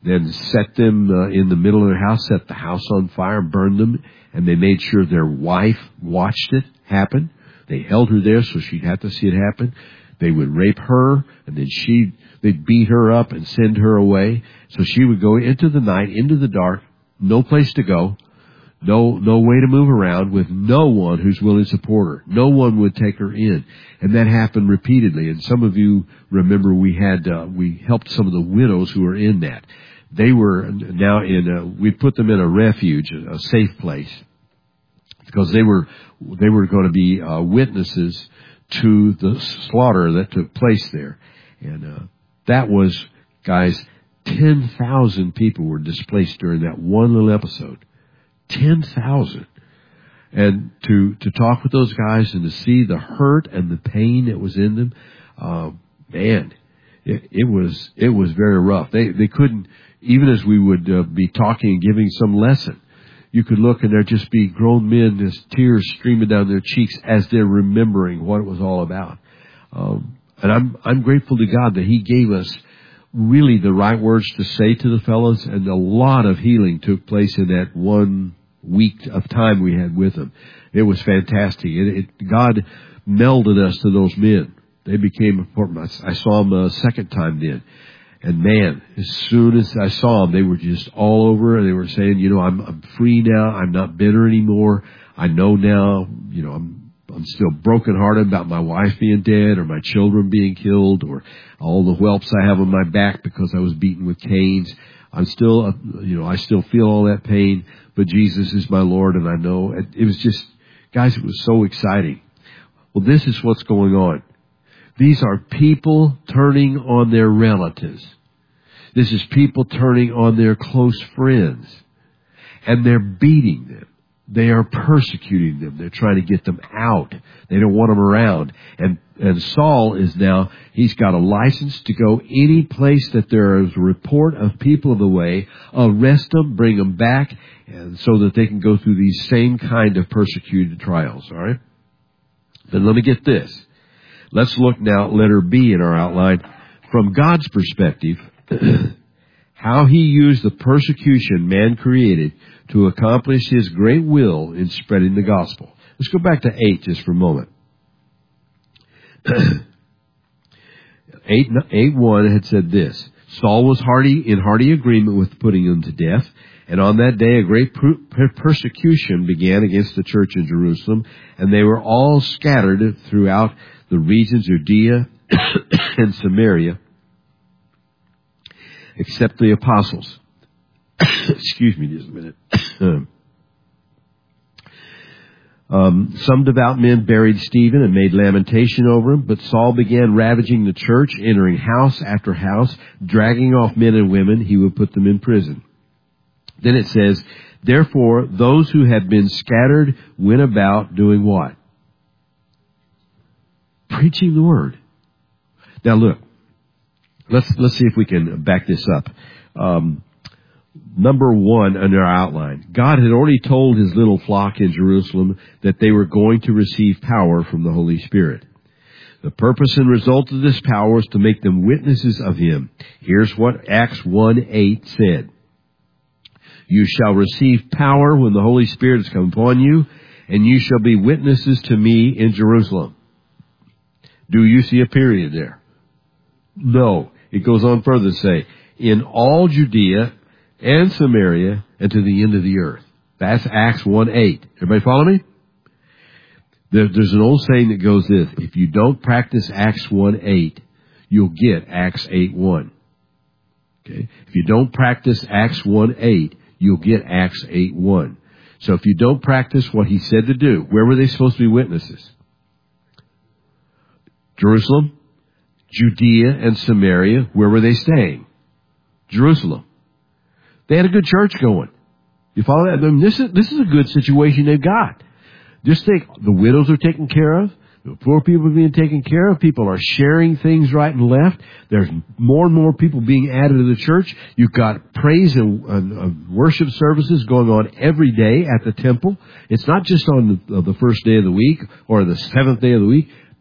then set them in the middle of their house, set the house on fire, burned them, and they made sure their wife watched it happen. They held her there so she'd have to see it happen. They would rape her, and then they'd beat her up and send her away. So she would go into the night, into the dark, no place to go, no way to move around, with no one who's willing to support her. No one would take her in. And that happened repeatedly. And some of you remember we helped some of the widows who were in that. They were now we put them in a refuge, a safe place, because they were going to be witnesses to the slaughter that took place there. And that was, guys, 10,000 people were displaced during that one little episode. 10,000. And to talk with those guys and to see the hurt and the pain that was in them, man, it was very rough. They couldn't, even as we would be talking and giving some lesson, you could look and there'd just be grown men, there's tears streaming down their cheeks as they're remembering what it was all about. And I'm grateful to God that He gave us really the right words to say to the fellows, and a lot of healing took place in that 1 week of time we had with them. It was fantastic. God melded us to those men. They became important. I saw them a second time then. And man, as soon as I saw them, they were just all over, and they were saying, I'm free now. I'm not bitter anymore. I know now, I'm still brokenhearted about my wife being dead, or my children being killed, or all the whelps I have on my back because I was beaten with canes. I'm still, I still feel all that pain, but Jesus is my Lord, and I know. It was just, guys, it was so exciting. Well, this is what's going on. These are people turning on their relatives. This is people turning on their close friends. And they're beating them. They are persecuting them. They're trying to get them out. They don't want them around. And Saul is now, he's got a license to go any place that there is a report of people of the way, arrest them, bring them back, and so that they can go through these same kind of persecuted trials. All right? Then let me get this. Let's look now at letter B in our outline. From God's perspective, how He used the persecution man created to accomplish His great will in spreading the gospel. Let's go back to 8 just for a moment. 8:1 had said this: Saul was in hearty agreement with putting him to death, and on that day a great persecution began against the church in Jerusalem, and they were all scattered throughout the regions of Judea and Samaria, except the apostles. Excuse me just a minute. Some devout men buried Stephen and made lamentation over him, but Saul began ravaging the church, entering house after house, dragging off men and women. He would put them in prison. Then it says, therefore, those who had been scattered went about doing what? Preaching the word. Now look, let's see if we can back this up. Number 1 under our outline. God had already told His little flock in Jerusalem that they were going to receive power from the Holy Spirit. The purpose and result of this power is to make them witnesses of Him. Here's what Acts 1:8 said. You shall receive power when the Holy Spirit has come upon you, and you shall be witnesses to me in Jerusalem. Do you see a period there? No. It goes on further to say, in all Judea and Samaria and to the end of the earth. That's Acts 1:8. Everybody follow me? There's an old saying that goes this: if you don't practice Acts 1:8, you'll get Acts 8:1. Okay? If you don't practice Acts 1:8, you'll get Acts 8:1. So if you don't practice what He said to do, where were they supposed to be witnesses? Jerusalem, Judea, and Samaria. Where were they staying? Jerusalem. They had a good church going. You follow that? I mean, this is a good situation they've got. Just think, the widows are taken care of. The poor people are being taken care of. People are sharing things right and left. There's more and more people being added to the church. You've got praise and worship services going on every day at the temple. It's not just on the first day of the week or the seventh day of the week.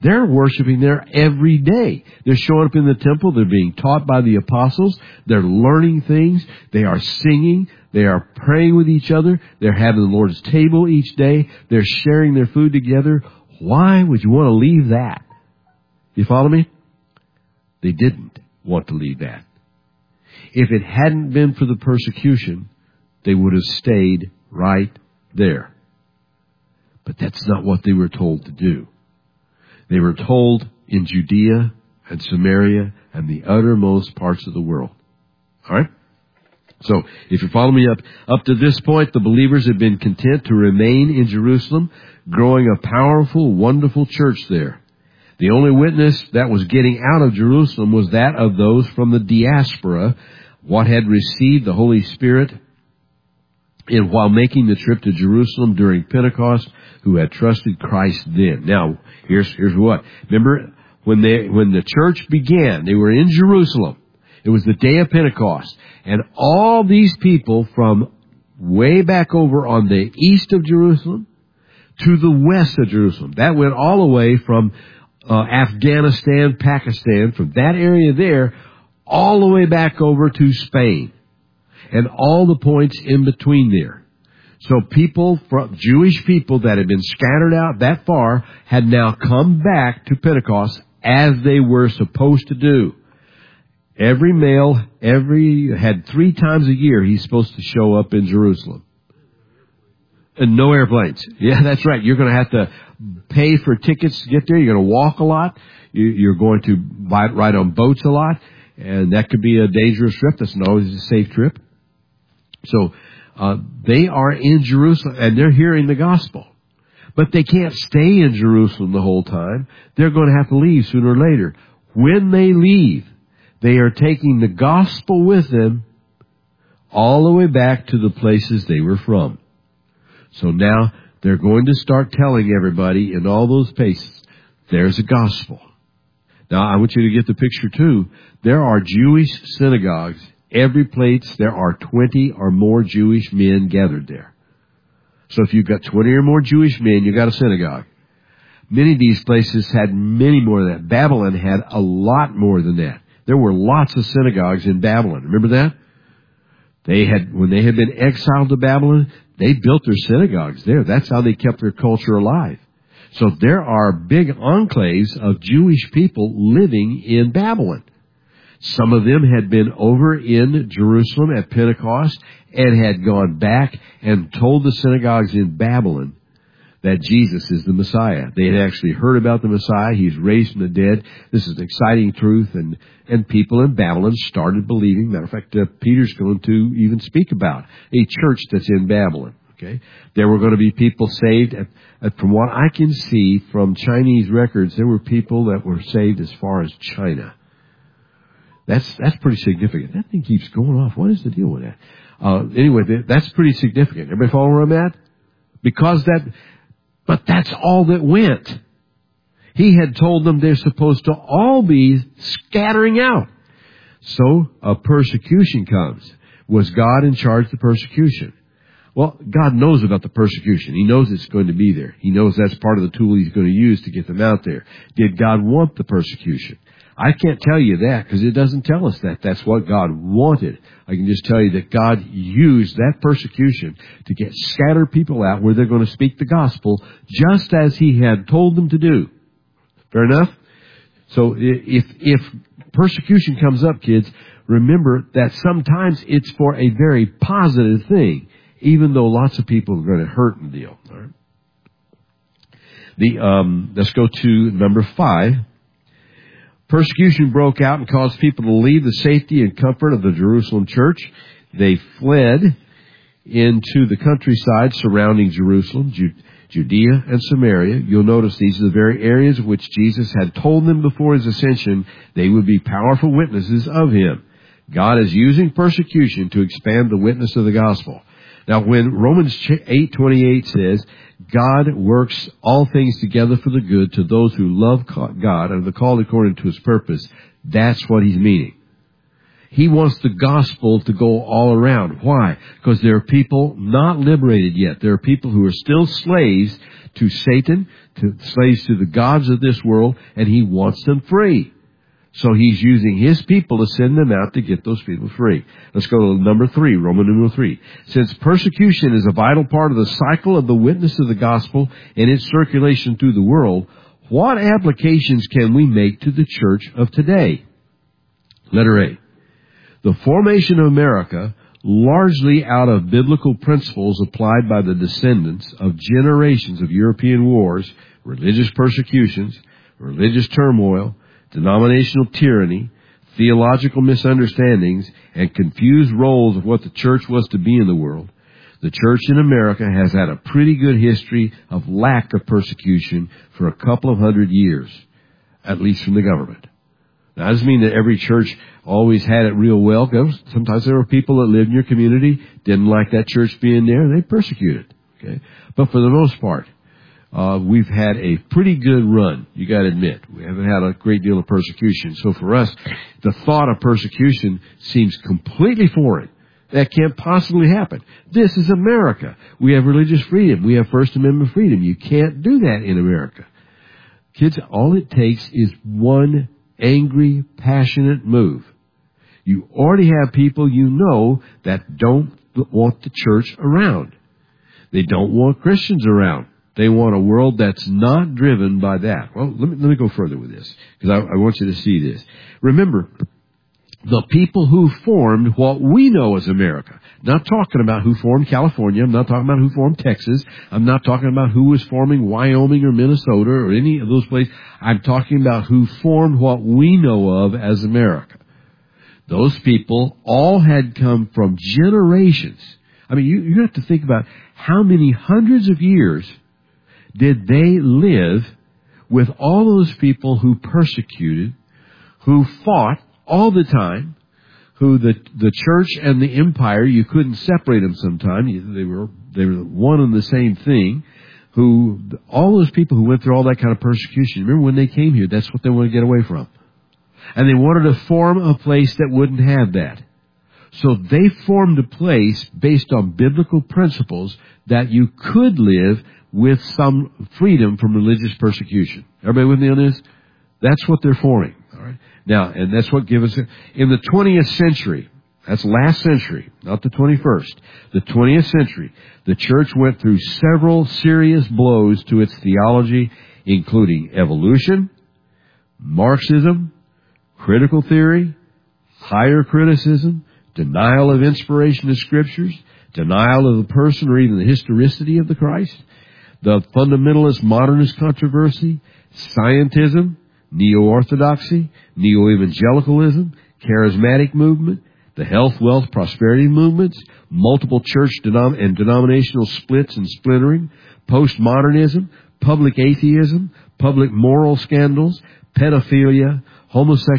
They're worshiping there every day. They're showing up in the temple. They're being taught by the apostles. They're learning things. They are singing. They are praying with each other. They're having the Lord's table each day. They're sharing their food together. Why would you want to leave that? You follow me? They didn't want to leave that. If it hadn't been for the persecution, they would have stayed right there. But that's not what they were told to do. They were told in Judea and Samaria and the uttermost parts of the world. All right? So, if you follow me up to this point, the believers had been content to remain in Jerusalem, growing a powerful, wonderful church there. The only witness that was getting out of Jerusalem was that of those from the diaspora, what had received the Holy Spirit while making the trip to Jerusalem during Pentecost, who had trusted Christ then. Now, here's what. Remember, when the church began, they were in Jerusalem. It was the day of Pentecost. And all these people from way back over on the east of Jerusalem to the west of Jerusalem, that went all the way from Afghanistan, Pakistan, from that area there, all the way back over to Spain. And all the points in between there. So Jewish people that had been scattered out that far had now come back to Pentecost as they were supposed to do. Every male, had 3 times a year he's supposed to show up in Jerusalem. And no airplanes. Yeah, that's right. You're going to have to pay for tickets to get there. You're going to walk a lot. You're going to ride on boats a lot. And that could be a dangerous trip. That's not always a safe trip. So, they are in Jerusalem and they're hearing the gospel. But they can't stay in Jerusalem the whole time. They're going to have to leave sooner or later. When they leave, they are taking the gospel with them all the way back to the places they were from. So now they're going to start telling everybody in all those places, there's a gospel. Now I want you to get the picture too. There are Jewish synagogues. Every place there are 20 or more Jewish men gathered there. So if you've got 20 or more Jewish men, you've got a synagogue. Many of these places had many more than that. Babylon had a lot more than that. There were lots of synagogues in Babylon. Remember that? When they had been exiled to Babylon, they built their synagogues there. That's how they kept their culture alive. So there are big enclaves of Jewish people living in Babylon. Some of them had been over in Jerusalem at Pentecost and had gone back and told the synagogues in Babylon that Jesus is the Messiah. They had actually heard about the Messiah. He's raised from the dead. This is an exciting truth. And people in Babylon started believing. Matter of fact, Peter's going to even speak about a church that's in Babylon. Okay, there were going to be people saved. From what I can see from Chinese records, there were people that were saved as far as China. That's pretty significant. That thing keeps going off. What is the deal with that? Anyway, that's pretty significant. Everybody follow where I'm at? But that's all that went. He had told them they're supposed to all be scattering out. So a persecution comes. Was God in charge of the persecution? Well, God knows about the persecution. He knows it's going to be there. He knows that's part of the tool He's going to use to get them out there. Did God want the persecution? I can't tell you that because it doesn't tell us that. That's what God wanted. I can just tell you that God used that persecution to get scattered people out where they're going to speak the gospel just as He had told them to do. Fair enough? So if persecution comes up, kids, remember that sometimes it's for a very positive thing, even though lots of people are going to hurt and deal. All right? Let's go to number 5. Persecution broke out and caused people to leave the safety and comfort of the Jerusalem church. They fled into the countryside surrounding Jerusalem, Judea and Samaria. You'll notice these are the very areas which Jesus had told them before His ascension they would be powerful witnesses of Him. God is using persecution to expand the witness of the gospel. Now, when Romans 8:28 says, God works all things together for the good to those who love God and are called according to His purpose, that's what He's meaning. He wants the gospel to go all around. Why? Because there are people not liberated yet. There are people who are still slaves to Satan, slaves to the gods of this world, and he wants them free. So he's using his people to send them out to get those people free. Let's go to number 3, Roman numeral 3. Since persecution is a vital part of the cycle of the witness of the gospel and its circulation through the world, what applications can we make to the church of today? Letter A. The formation of America, largely out of biblical principles applied by the descendants of generations of European wars, religious persecutions, religious turmoil, denominational tyranny, theological misunderstandings, and confused roles of what the church was to be in the world, the church in America has had a pretty good history of lack of persecution for a couple of hundred years, at least from the government. Now, that doesn't mean that every church always had it real well. Sometimes there were people that lived in your community, didn't like that church being there, and they persecuted. Okay? But for the most part, we've had a pretty good run, you got to admit. We haven't had a great deal of persecution. So for us, the thought of persecution seems completely foreign. That can't possibly happen. This is America. We have religious freedom. We have First Amendment freedom. You can't do that in America. Kids, all it takes is one angry, passionate move. You already have people you know that don't want the church around. They don't want Christians around. They want a world that's not driven by that. Well, let me go further with this, because I want you to see this. Remember, the people who formed what we know as America. Not talking about who formed California. I'm not talking about who formed Texas. I'm not talking about who was forming Wyoming or Minnesota or any of those places. I'm talking about who formed what we know of as America. Those people all had come from generations. I mean, you have to think about how many hundreds of years did they live with all those people who persecuted, who fought all the time, who the church and the empire, you couldn't separate them sometimes. They were one and the same thing. Who, all those people who went through all that kind of persecution, remember when they came here, that's what they wanted to get away from. And they wanted to form a place that wouldn't have that. So they formed a place based on biblical principles that you could live with some freedom from religious persecution. Everybody with me on this? That's what they're forming. All right. Now, and that's what gives us, in the 20th century, that's last century, not the 21st, the 20th century, the church went through several serious blows to its theology, including evolution, Marxism, critical theory, higher criticism, denial of inspiration of scriptures, denial of the person or even the historicity of the Christ, the fundamentalist modernist controversy, scientism, neo-orthodoxy, neo-evangelicalism, charismatic movement, the health, wealth, prosperity movements, multiple church and denominational splits and splintering, postmodernism, public atheism, public moral scandals, pedophilia, homosexuality, ...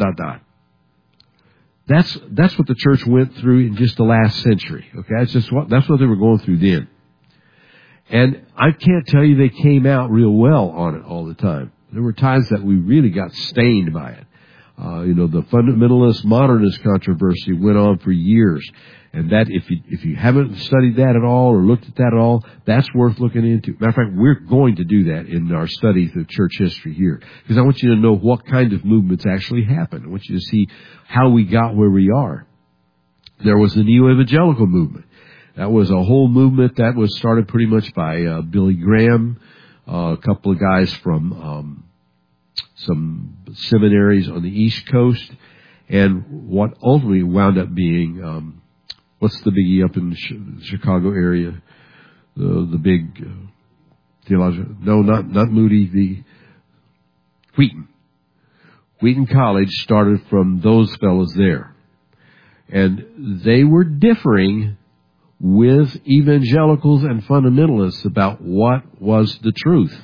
That's what the church went through in just the last century. Okay, that's what they were going through then. And I can't tell you they came out real well on it all the time. There were times that we really got stained by it. The fundamentalist modernist controversy went on for years. And that, if you haven't studied that at all or looked at that at all, that's worth looking into. Matter of fact, we're going to do that in our studies of church history here. Because I want you to know what kind of movements actually happened. I want you to see how we got where we are. There was the neo-evangelical movement. That was a whole movement that was started pretty much by Billy Graham, a couple of guys from some seminaries on the East Coast, and what ultimately wound up being, what's the biggie up in the Chicago area? The big theologian? No, not Moody. The Wheaton. Wheaton College started from those fellows there, and they were differing with evangelicals and fundamentalists about what was the truth.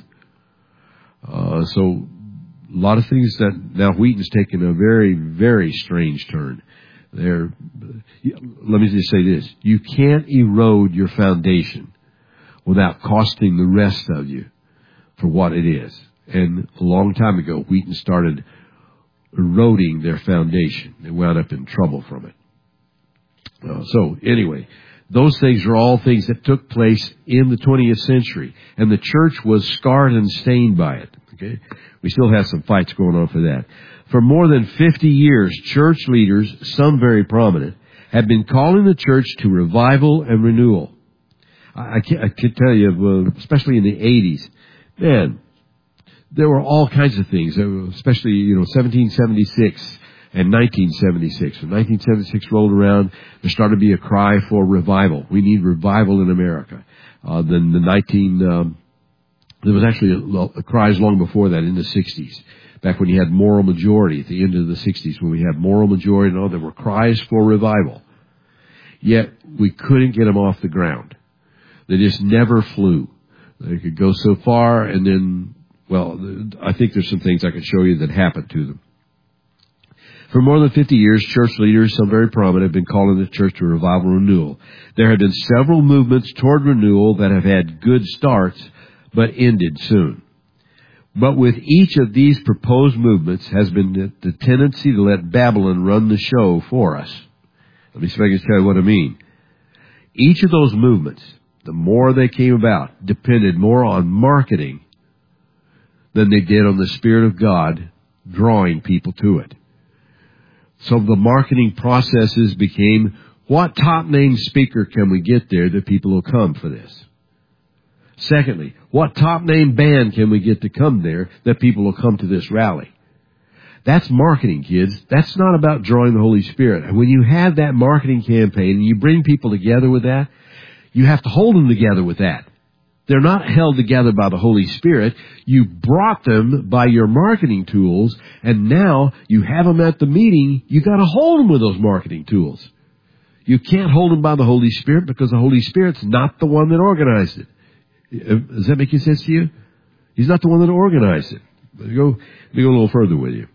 So a lot of things that now Wheaton's taken a very, very strange turn. Let me just say this. You can't erode your foundation without costing the rest of you for what it is. And a long time ago, Wheaton started eroding their foundation. They wound up in trouble from it. So anyway, Those things are all things that took place in the 20th century. And the church was scarred and stained by it. Okay? We still have some fights going on for that. For more than 50 years, church leaders, some very prominent, have been calling the church to revival and renewal. I can tell you, especially in the 80s, man, there were all kinds of things, especially, 1776 and 1976. When 1976 rolled around, there started to be a cry for revival. We need revival in America. Then there was actually cries long before that in the 60s. Back when you had moral majority at the end of the 60s, when we had moral majority and all, there were cries for revival. Yet, we couldn't get them off the ground. They just never flew. They could go so far and then, I think there's some things I can show you that happened to them. For more than 50 years, church leaders, some very prominent, have been calling the church to revival and renewal. There have been several movements toward renewal that have had good starts, but ended soon. But with each of these proposed movements has been the tendency to let Babylon run the show for us. Let me see if I can tell you what I mean. Each of those movements, the more they came about, depended more on marketing than they did on the Spirit of God drawing people to it. So the marketing processes became, what top name speaker can we get there that people will come for this? Secondly, what top name band can we get to come there that people will come to this rally? That's marketing, kids. That's not about drawing the Holy Spirit. And when you have that marketing campaign and you bring people together with that, you have to hold them together with that. They're not held together by the Holy Spirit. You brought them by your marketing tools, and now you have them at the meeting. You got to hold them with those marketing tools. You can't hold them by the Holy Spirit because the Holy Spirit's not the one that organized it. Does that make any sense to you? He's not the one that organized it. Let me go a little further with you.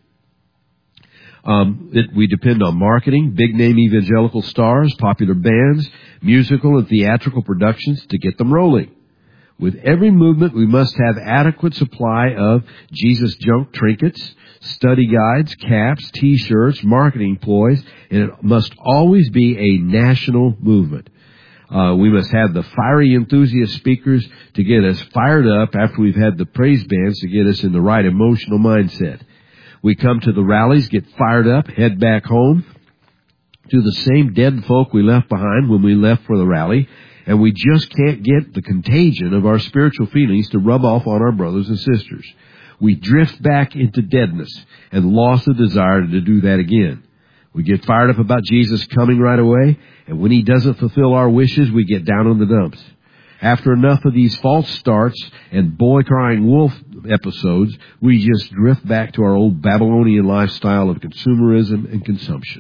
We depend on marketing, big-name evangelical stars, popular bands, musical and theatrical productions to get them rolling. With every movement, we must have adequate supply of Jesus junk trinkets, study guides, caps, T-shirts, marketing ploys, and it must always be a national movement. We must have the fiery enthusiast speakers to get us fired up after we've had the praise bands to get us in the right emotional mindset. We come to the rallies, get fired up, head back home to the same dead folk we left behind when we left for the rally, and we just can't get the contagion of our spiritual feelings to rub off on our brothers and sisters. We drift back into deadness and lost the desire to do that again. We get fired up about Jesus coming right away, and when He doesn't fulfill our wishes, we get down on the dumps. After enough of these false starts and boy crying wolf episodes, we just drift back to our old Babylonian lifestyle of consumerism and consumption.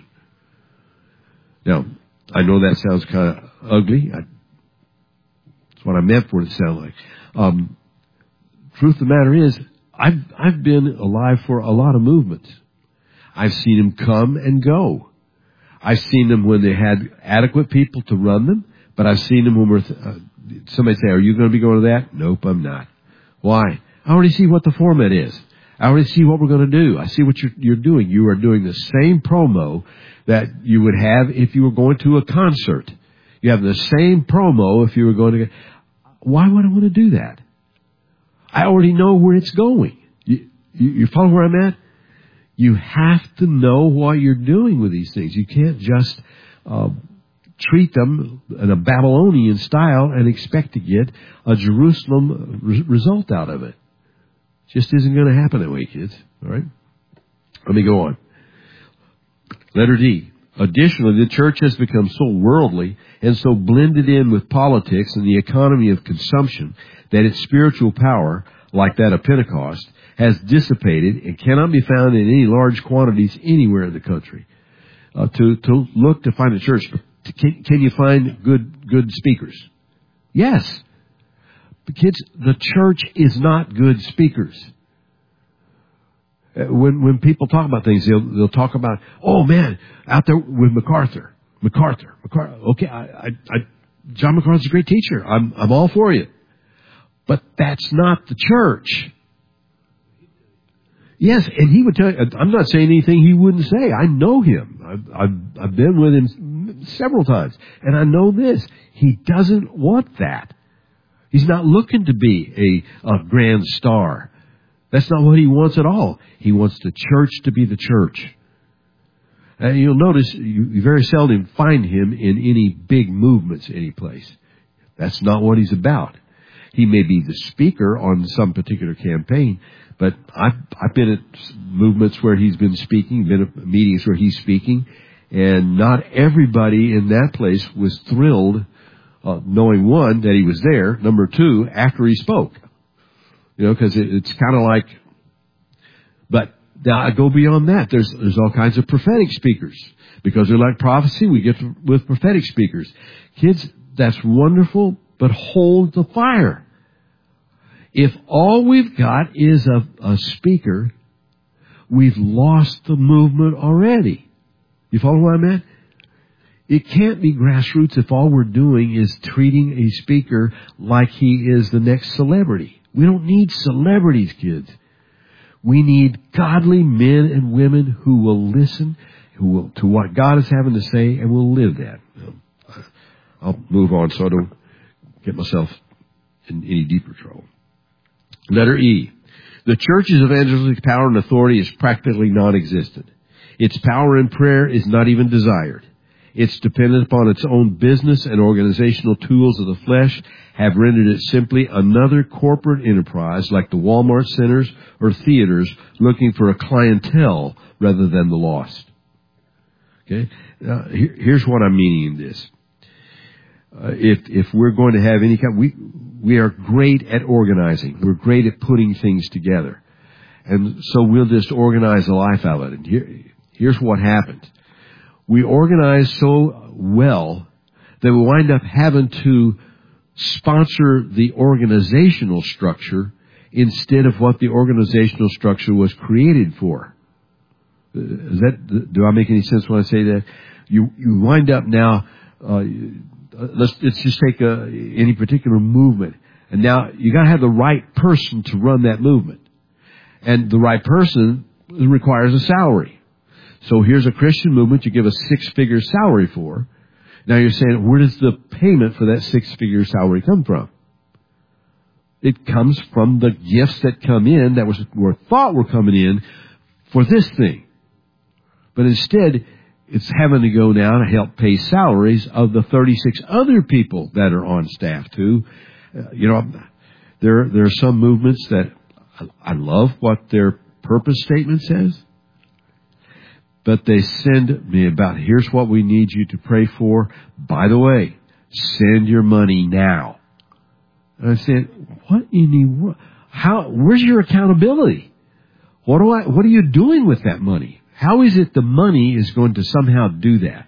Now, I know that sounds kind of ugly. That's what I meant for it to sound like. Truth of the matter is, I've been alive for a lot of movements. I've seen them come and go. I've seen them when they had adequate people to run them, but I've seen them when somebody say, are you going to be going to that? Nope, I'm not. Why? I already see what the format is. I already see what we're going to do. I see what you're doing. You are doing the same promo that you would have if you were going to a concert. You have the same promo if you were going to... Why would I want to do that? I already know where it's going. You follow where I'm at? You have to know what you're doing with these things. You can't just treat them in a Babylonian style and expect to get a Jerusalem result out of it. Just isn't going to happen that way, kids. All right? Let me go on. Letter D. Additionally, the church has become so worldly and so blended in with politics and the economy of consumption that its spiritual power, like that of Pentecost, has dissipated and cannot be found in any large quantities anywhere in the country. To look to find a church, can you find good speakers? Yes. But kids, the church is not good speakers. When people talk about things, they'll talk about, oh man, out there with MacArthur. Okay, John MacArthur's a great teacher. I'm all for you. But that's not the church. Yes, and he would tell you, I'm not saying anything he wouldn't say. I know him. I've been with him several times. And I know this. He doesn't want that. He's not looking to be a grand star. That's not what he wants at all. He wants the church to be the church. And you'll notice you very seldom find him in any big movements any place. That's not what he's about. He may be the speaker on some particular campaign, but I've been at movements where he's been speaking, been at meetings where he's speaking, and not everybody in that place was thrilled, knowing, one, that he was there, number two, after he spoke. Because it's kind of like, but now I go beyond that. There's all kinds of prophetic speakers. Because they're like prophecy, we get with prophetic speakers. Kids, that's wonderful, but hold the fire. If all we've got is a speaker, we've lost the movement already. You follow what I meant? It can't be grassroots if all we're doing is treating a speaker like he is the next celebrity. We don't need celebrities, kids. We need godly men and women who will listen to what God is having to say and will live that. I'll move on so I don't get myself in any deeper trouble. Letter E. The church's evangelistic power and authority is practically non-existent. Its power in prayer is not even desired. It's dependent upon its own business and organizational tools of the flesh have rendered it simply another corporate enterprise like the Walmart centers or theaters looking for a clientele rather than the lost. Okay? Now, here's what I'm meaning in this. If we're going to have any kind, we are great at organizing. We're great at putting things together. And so we'll just organize the life out of it. And here's what happens. We organize so well that we wind up having to sponsor the organizational structure instead of what the organizational structure was created for. Do I make any sense when I say that? You wind up now, let's just take any particular movement. And now you got to have the right person to run that movement. And the right person requires a salary. So here's a Christian movement you give a 6-figure salary for. Now you're saying, where does the payment for that 6-figure salary come from? It comes from the gifts that come in that were thought were coming in for this thing. But instead, it's having to go now to help pay salaries of the 36 other people that are on staff too. There are some movements that I love what their purpose statement says. But they send me about, here's what we need you to pray for. By the way, send your money now. And I said, what in the world? Where's your accountability? What are you doing with that money? How is it the money is going to somehow do that?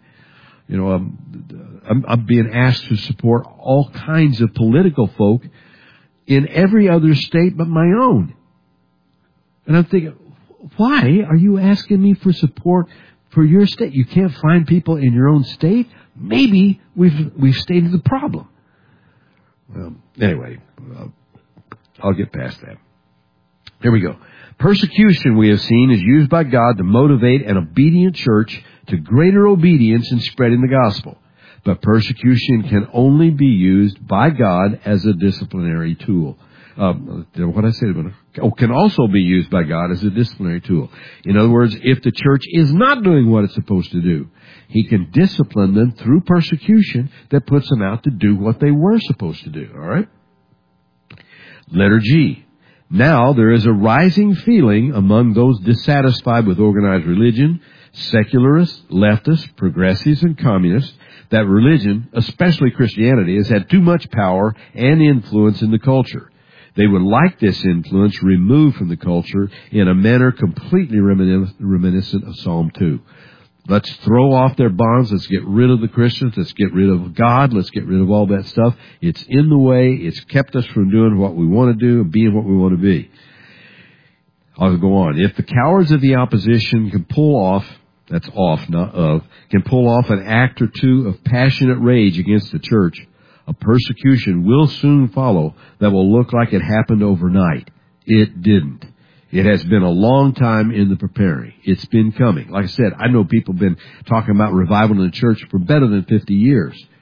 I'm being asked to support all kinds of political folk in every other state but my own. And I'm thinking, why are you asking me for support for your state? You can't find people in your own state? Maybe we've stated the problem. Well, anyway, I'll get past that. Here we go. Persecution, we have seen, is used by God to motivate an obedient church to greater obedience in spreading the gospel. But persecution can only be used by God as a disciplinary tool. What I said, can also be used by God as a disciplinary tool. In other words, if the church is not doing what it's supposed to do, He can discipline them through persecution that puts them out to do what they were supposed to do. All right? Letter G. Now there is a rising feeling among those dissatisfied with organized religion, secularists, leftists, progressives, and communists, that religion, especially Christianity, has had too much power and influence in the culture. They would like this influence removed from the culture in a manner completely reminiscent of Psalm 2. Let's throw off their bonds. Let's get rid of the Christians. Let's get rid of God. Let's get rid of all that stuff. It's in the way. It's kept us from doing what we want to do and being what we want to be. I'll go on. If the cowards of the opposition can pull off, that's off, not of, can pull off an act or two of passionate rage against the church, a persecution will soon follow that will look like it happened overnight. It didn't. It has been a long time in the preparing. It's been coming. Like I said, I know people have been talking about revival in the church for better than 50 years.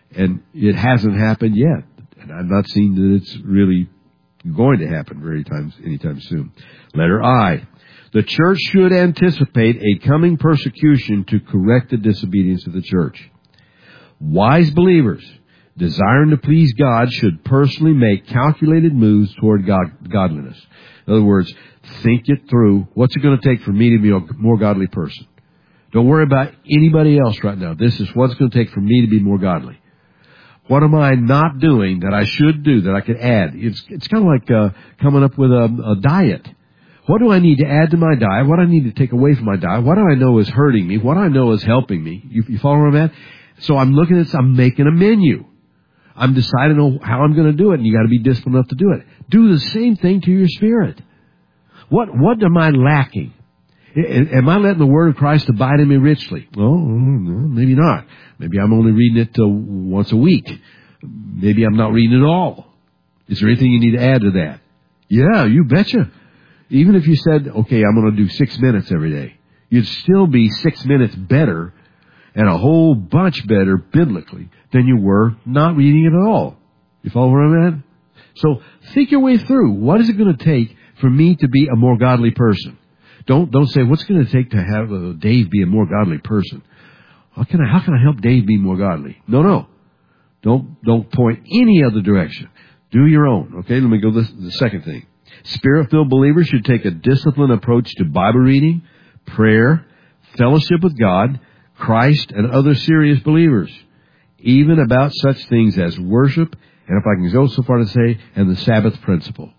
And it hasn't happened yet. And I've not seen that it's really going to happen anytime soon. Letter I. The church should anticipate a coming persecution to correct the disobedience of the church. Wise believers, desiring to please God, should personally make calculated moves toward godliness. In other words, think it through. What's it going to take for me to be a more godly person? Don't worry about anybody else right now. This is what's going to take for me to be more godly. What am I not doing that I should do, that I could add? It's kind of like coming up with a diet. What do I need to add to my diet? What do I need to take away from my diet? What do I know is hurting me? What do I know is helping me? You follow where I'm at? So I'm looking at, I'm making a menu. I'm deciding on how I'm going to do it, and you got to be disciplined enough to do it. Do the same thing to your spirit. What am I lacking? Am I letting the Word of Christ abide in me richly? Well, maybe not. Maybe I'm only reading it once a week. Maybe I'm not reading it all. Is there anything you need to add to that? Yeah, you betcha. Even if you said, okay, I'm going to do 6 minutes every day, you'd still be 6 minutes better and a whole bunch better biblically than you were not reading it at all. You follow where I'm at? So think your way through. What is it going to take for me to be a more godly person? Don't say, what's it going to take to have Dave be a more godly person? How can I help Dave be more godly? No. Don't point any other direction. Do your own. Okay, let me go the second thing. Spirit-filled believers should take a disciplined approach to Bible reading, prayer, fellowship with God, Christ, and other serious believers, even about such things as worship, and if I can go so far to say, and the Sabbath principle.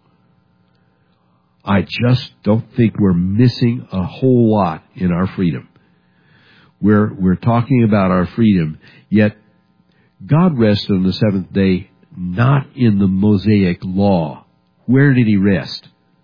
I just don't think we're missing a whole lot in our freedom. We're talking about our freedom, yet God rested on the seventh day, not in the Mosaic law. Where did He rest?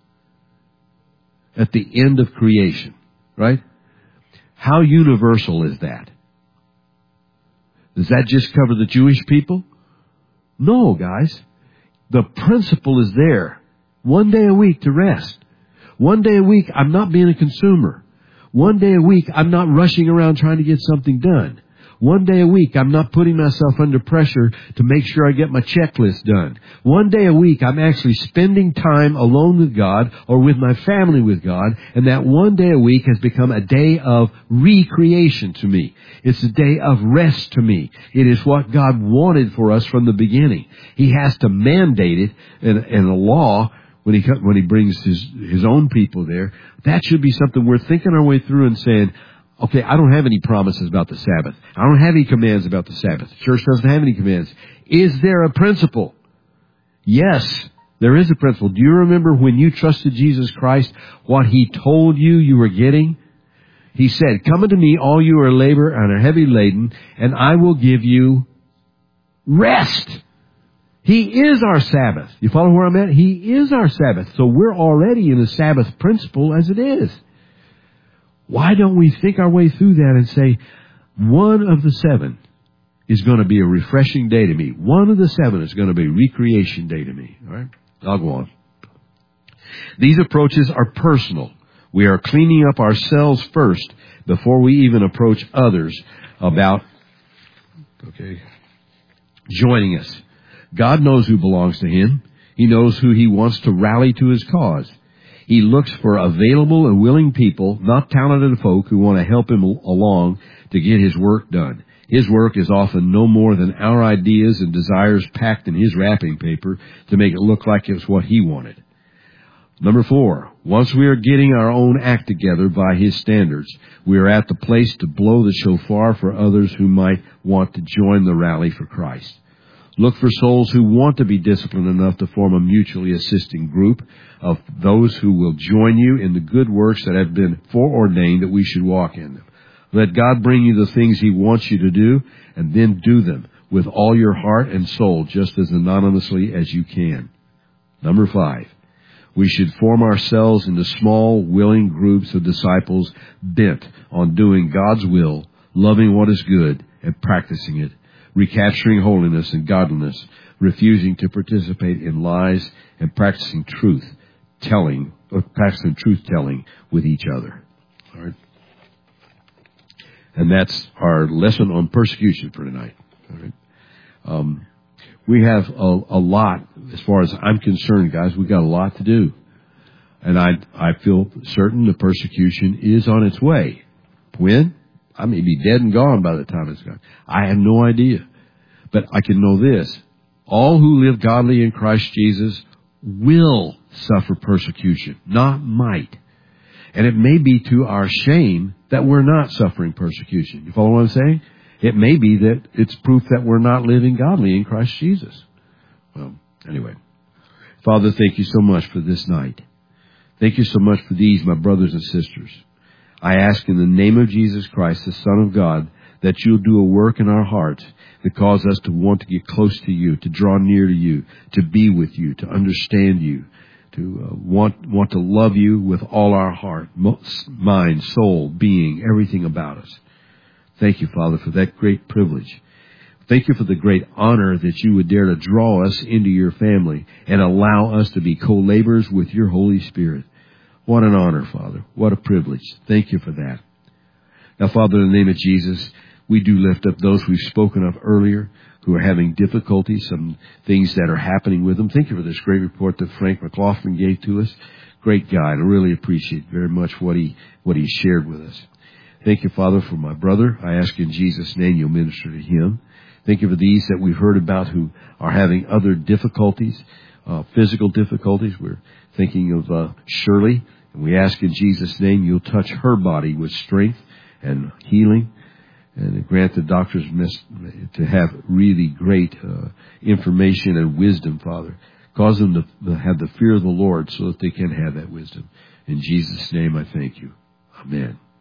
At the end of creation, right? How universal is that? Does that just cover the Jewish people? No, guys. The principle is there. 1 day a week to rest. 1 day a week, I'm not being a consumer. 1 day a week, I'm not rushing around trying to get something done. 1 day a week, I'm not putting myself under pressure to make sure I get my checklist done. 1 day a week, I'm actually spending time alone with God or with my family with God, and that 1 day a week has become a day of recreation to me. It's a day of rest to me. It is what God wanted for us from the beginning. He has to mandate it in a law when he brings his own people there. That should be something we're thinking our way through and saying, okay, I don't have any promises about the Sabbath. I don't have any commands about the Sabbath. The church doesn't have any commands. Is there a principle? Yes, there is a principle. Do you remember when you trusted Jesus Christ, what He told you were getting? He said, come unto me, all you are labor and are heavy laden, and I will give you rest. He is our Sabbath. You follow where I'm at? He is our Sabbath. So we're already in the Sabbath principle as it is. Why don't we think our way through that and say, one of the 7 is going to be a refreshing day to me. One of the 7 is going to be recreation day to me. All right? I'll go on. These approaches are personal. We are cleaning up ourselves first before we even approach others about joining us. God knows who belongs to Him. He knows who He wants to rally to His cause. He looks for available and willing people, not talented folk who want to help Him along to get His work done. His work is often no more than our ideas and desires packed in His wrapping paper to make it look like it's what He wanted. Number 4, once we are getting our own act together by His standards, we are at the place to blow the shofar for others who might want to join the rally for Christ. Look for souls who want to be disciplined enough to form a mutually assisting group of those who will join you in the good works that have been foreordained that we should walk in them. Let God bring you the things He wants you to do, and then do them with all your heart and soul, just as anonymously as you can. Number 5, we should form ourselves into small, willing groups of disciples bent on doing God's will, loving what is good, and practicing it, recapturing holiness and godliness, refusing to participate in lies, and practicing truth-telling with each other. All right? And that's our lesson on persecution for tonight. All right? We have a lot, as far as I'm concerned, guys. We've got a lot to do. And I feel certain the persecution is on its way. When? I may be dead and gone by the time it's gone. I have no idea. But I can know this. All who live godly in Christ Jesus will suffer persecution, not might. And it may be to our shame that we're not suffering persecution. You follow what I'm saying? It may be that it's proof that we're not living godly in Christ Jesus. Well, anyway. Father, thank you so much for this night. Thank you so much for these, my brothers and sisters. I ask in the name of Jesus Christ, the Son of God, that you'll do a work in our hearts that cause us to want to get close to you, to draw near to you, to be with you, to understand you, to want to love you with all our heart, mind, soul, being, everything about us. Thank you, Father, for that great privilege. Thank you for the great honor that you would dare to draw us into your family and allow us to be co-laborers with your Holy Spirit. What an honor, Father. What a privilege. Thank you for that. Now, Father, in the name of Jesus, we do lift up those we've spoken of earlier who are having difficulties, some things that are happening with them. Thank you for this great report that Frank McLaughlin gave to us. Great guy. I really appreciate very much what he shared with us. Thank you, Father, for my brother. I ask in Jesus' name you'll minister to him. Thank you for these that we've heard about who are having other difficulties, physical difficulties. We're thinking of Shirley, and we ask in Jesus' name you'll touch her body with strength and healing, and grant the doctors to have really great information and wisdom, Father. Cause them to have the fear of the Lord so that they can have that wisdom. In Jesus' name I thank you. Amen.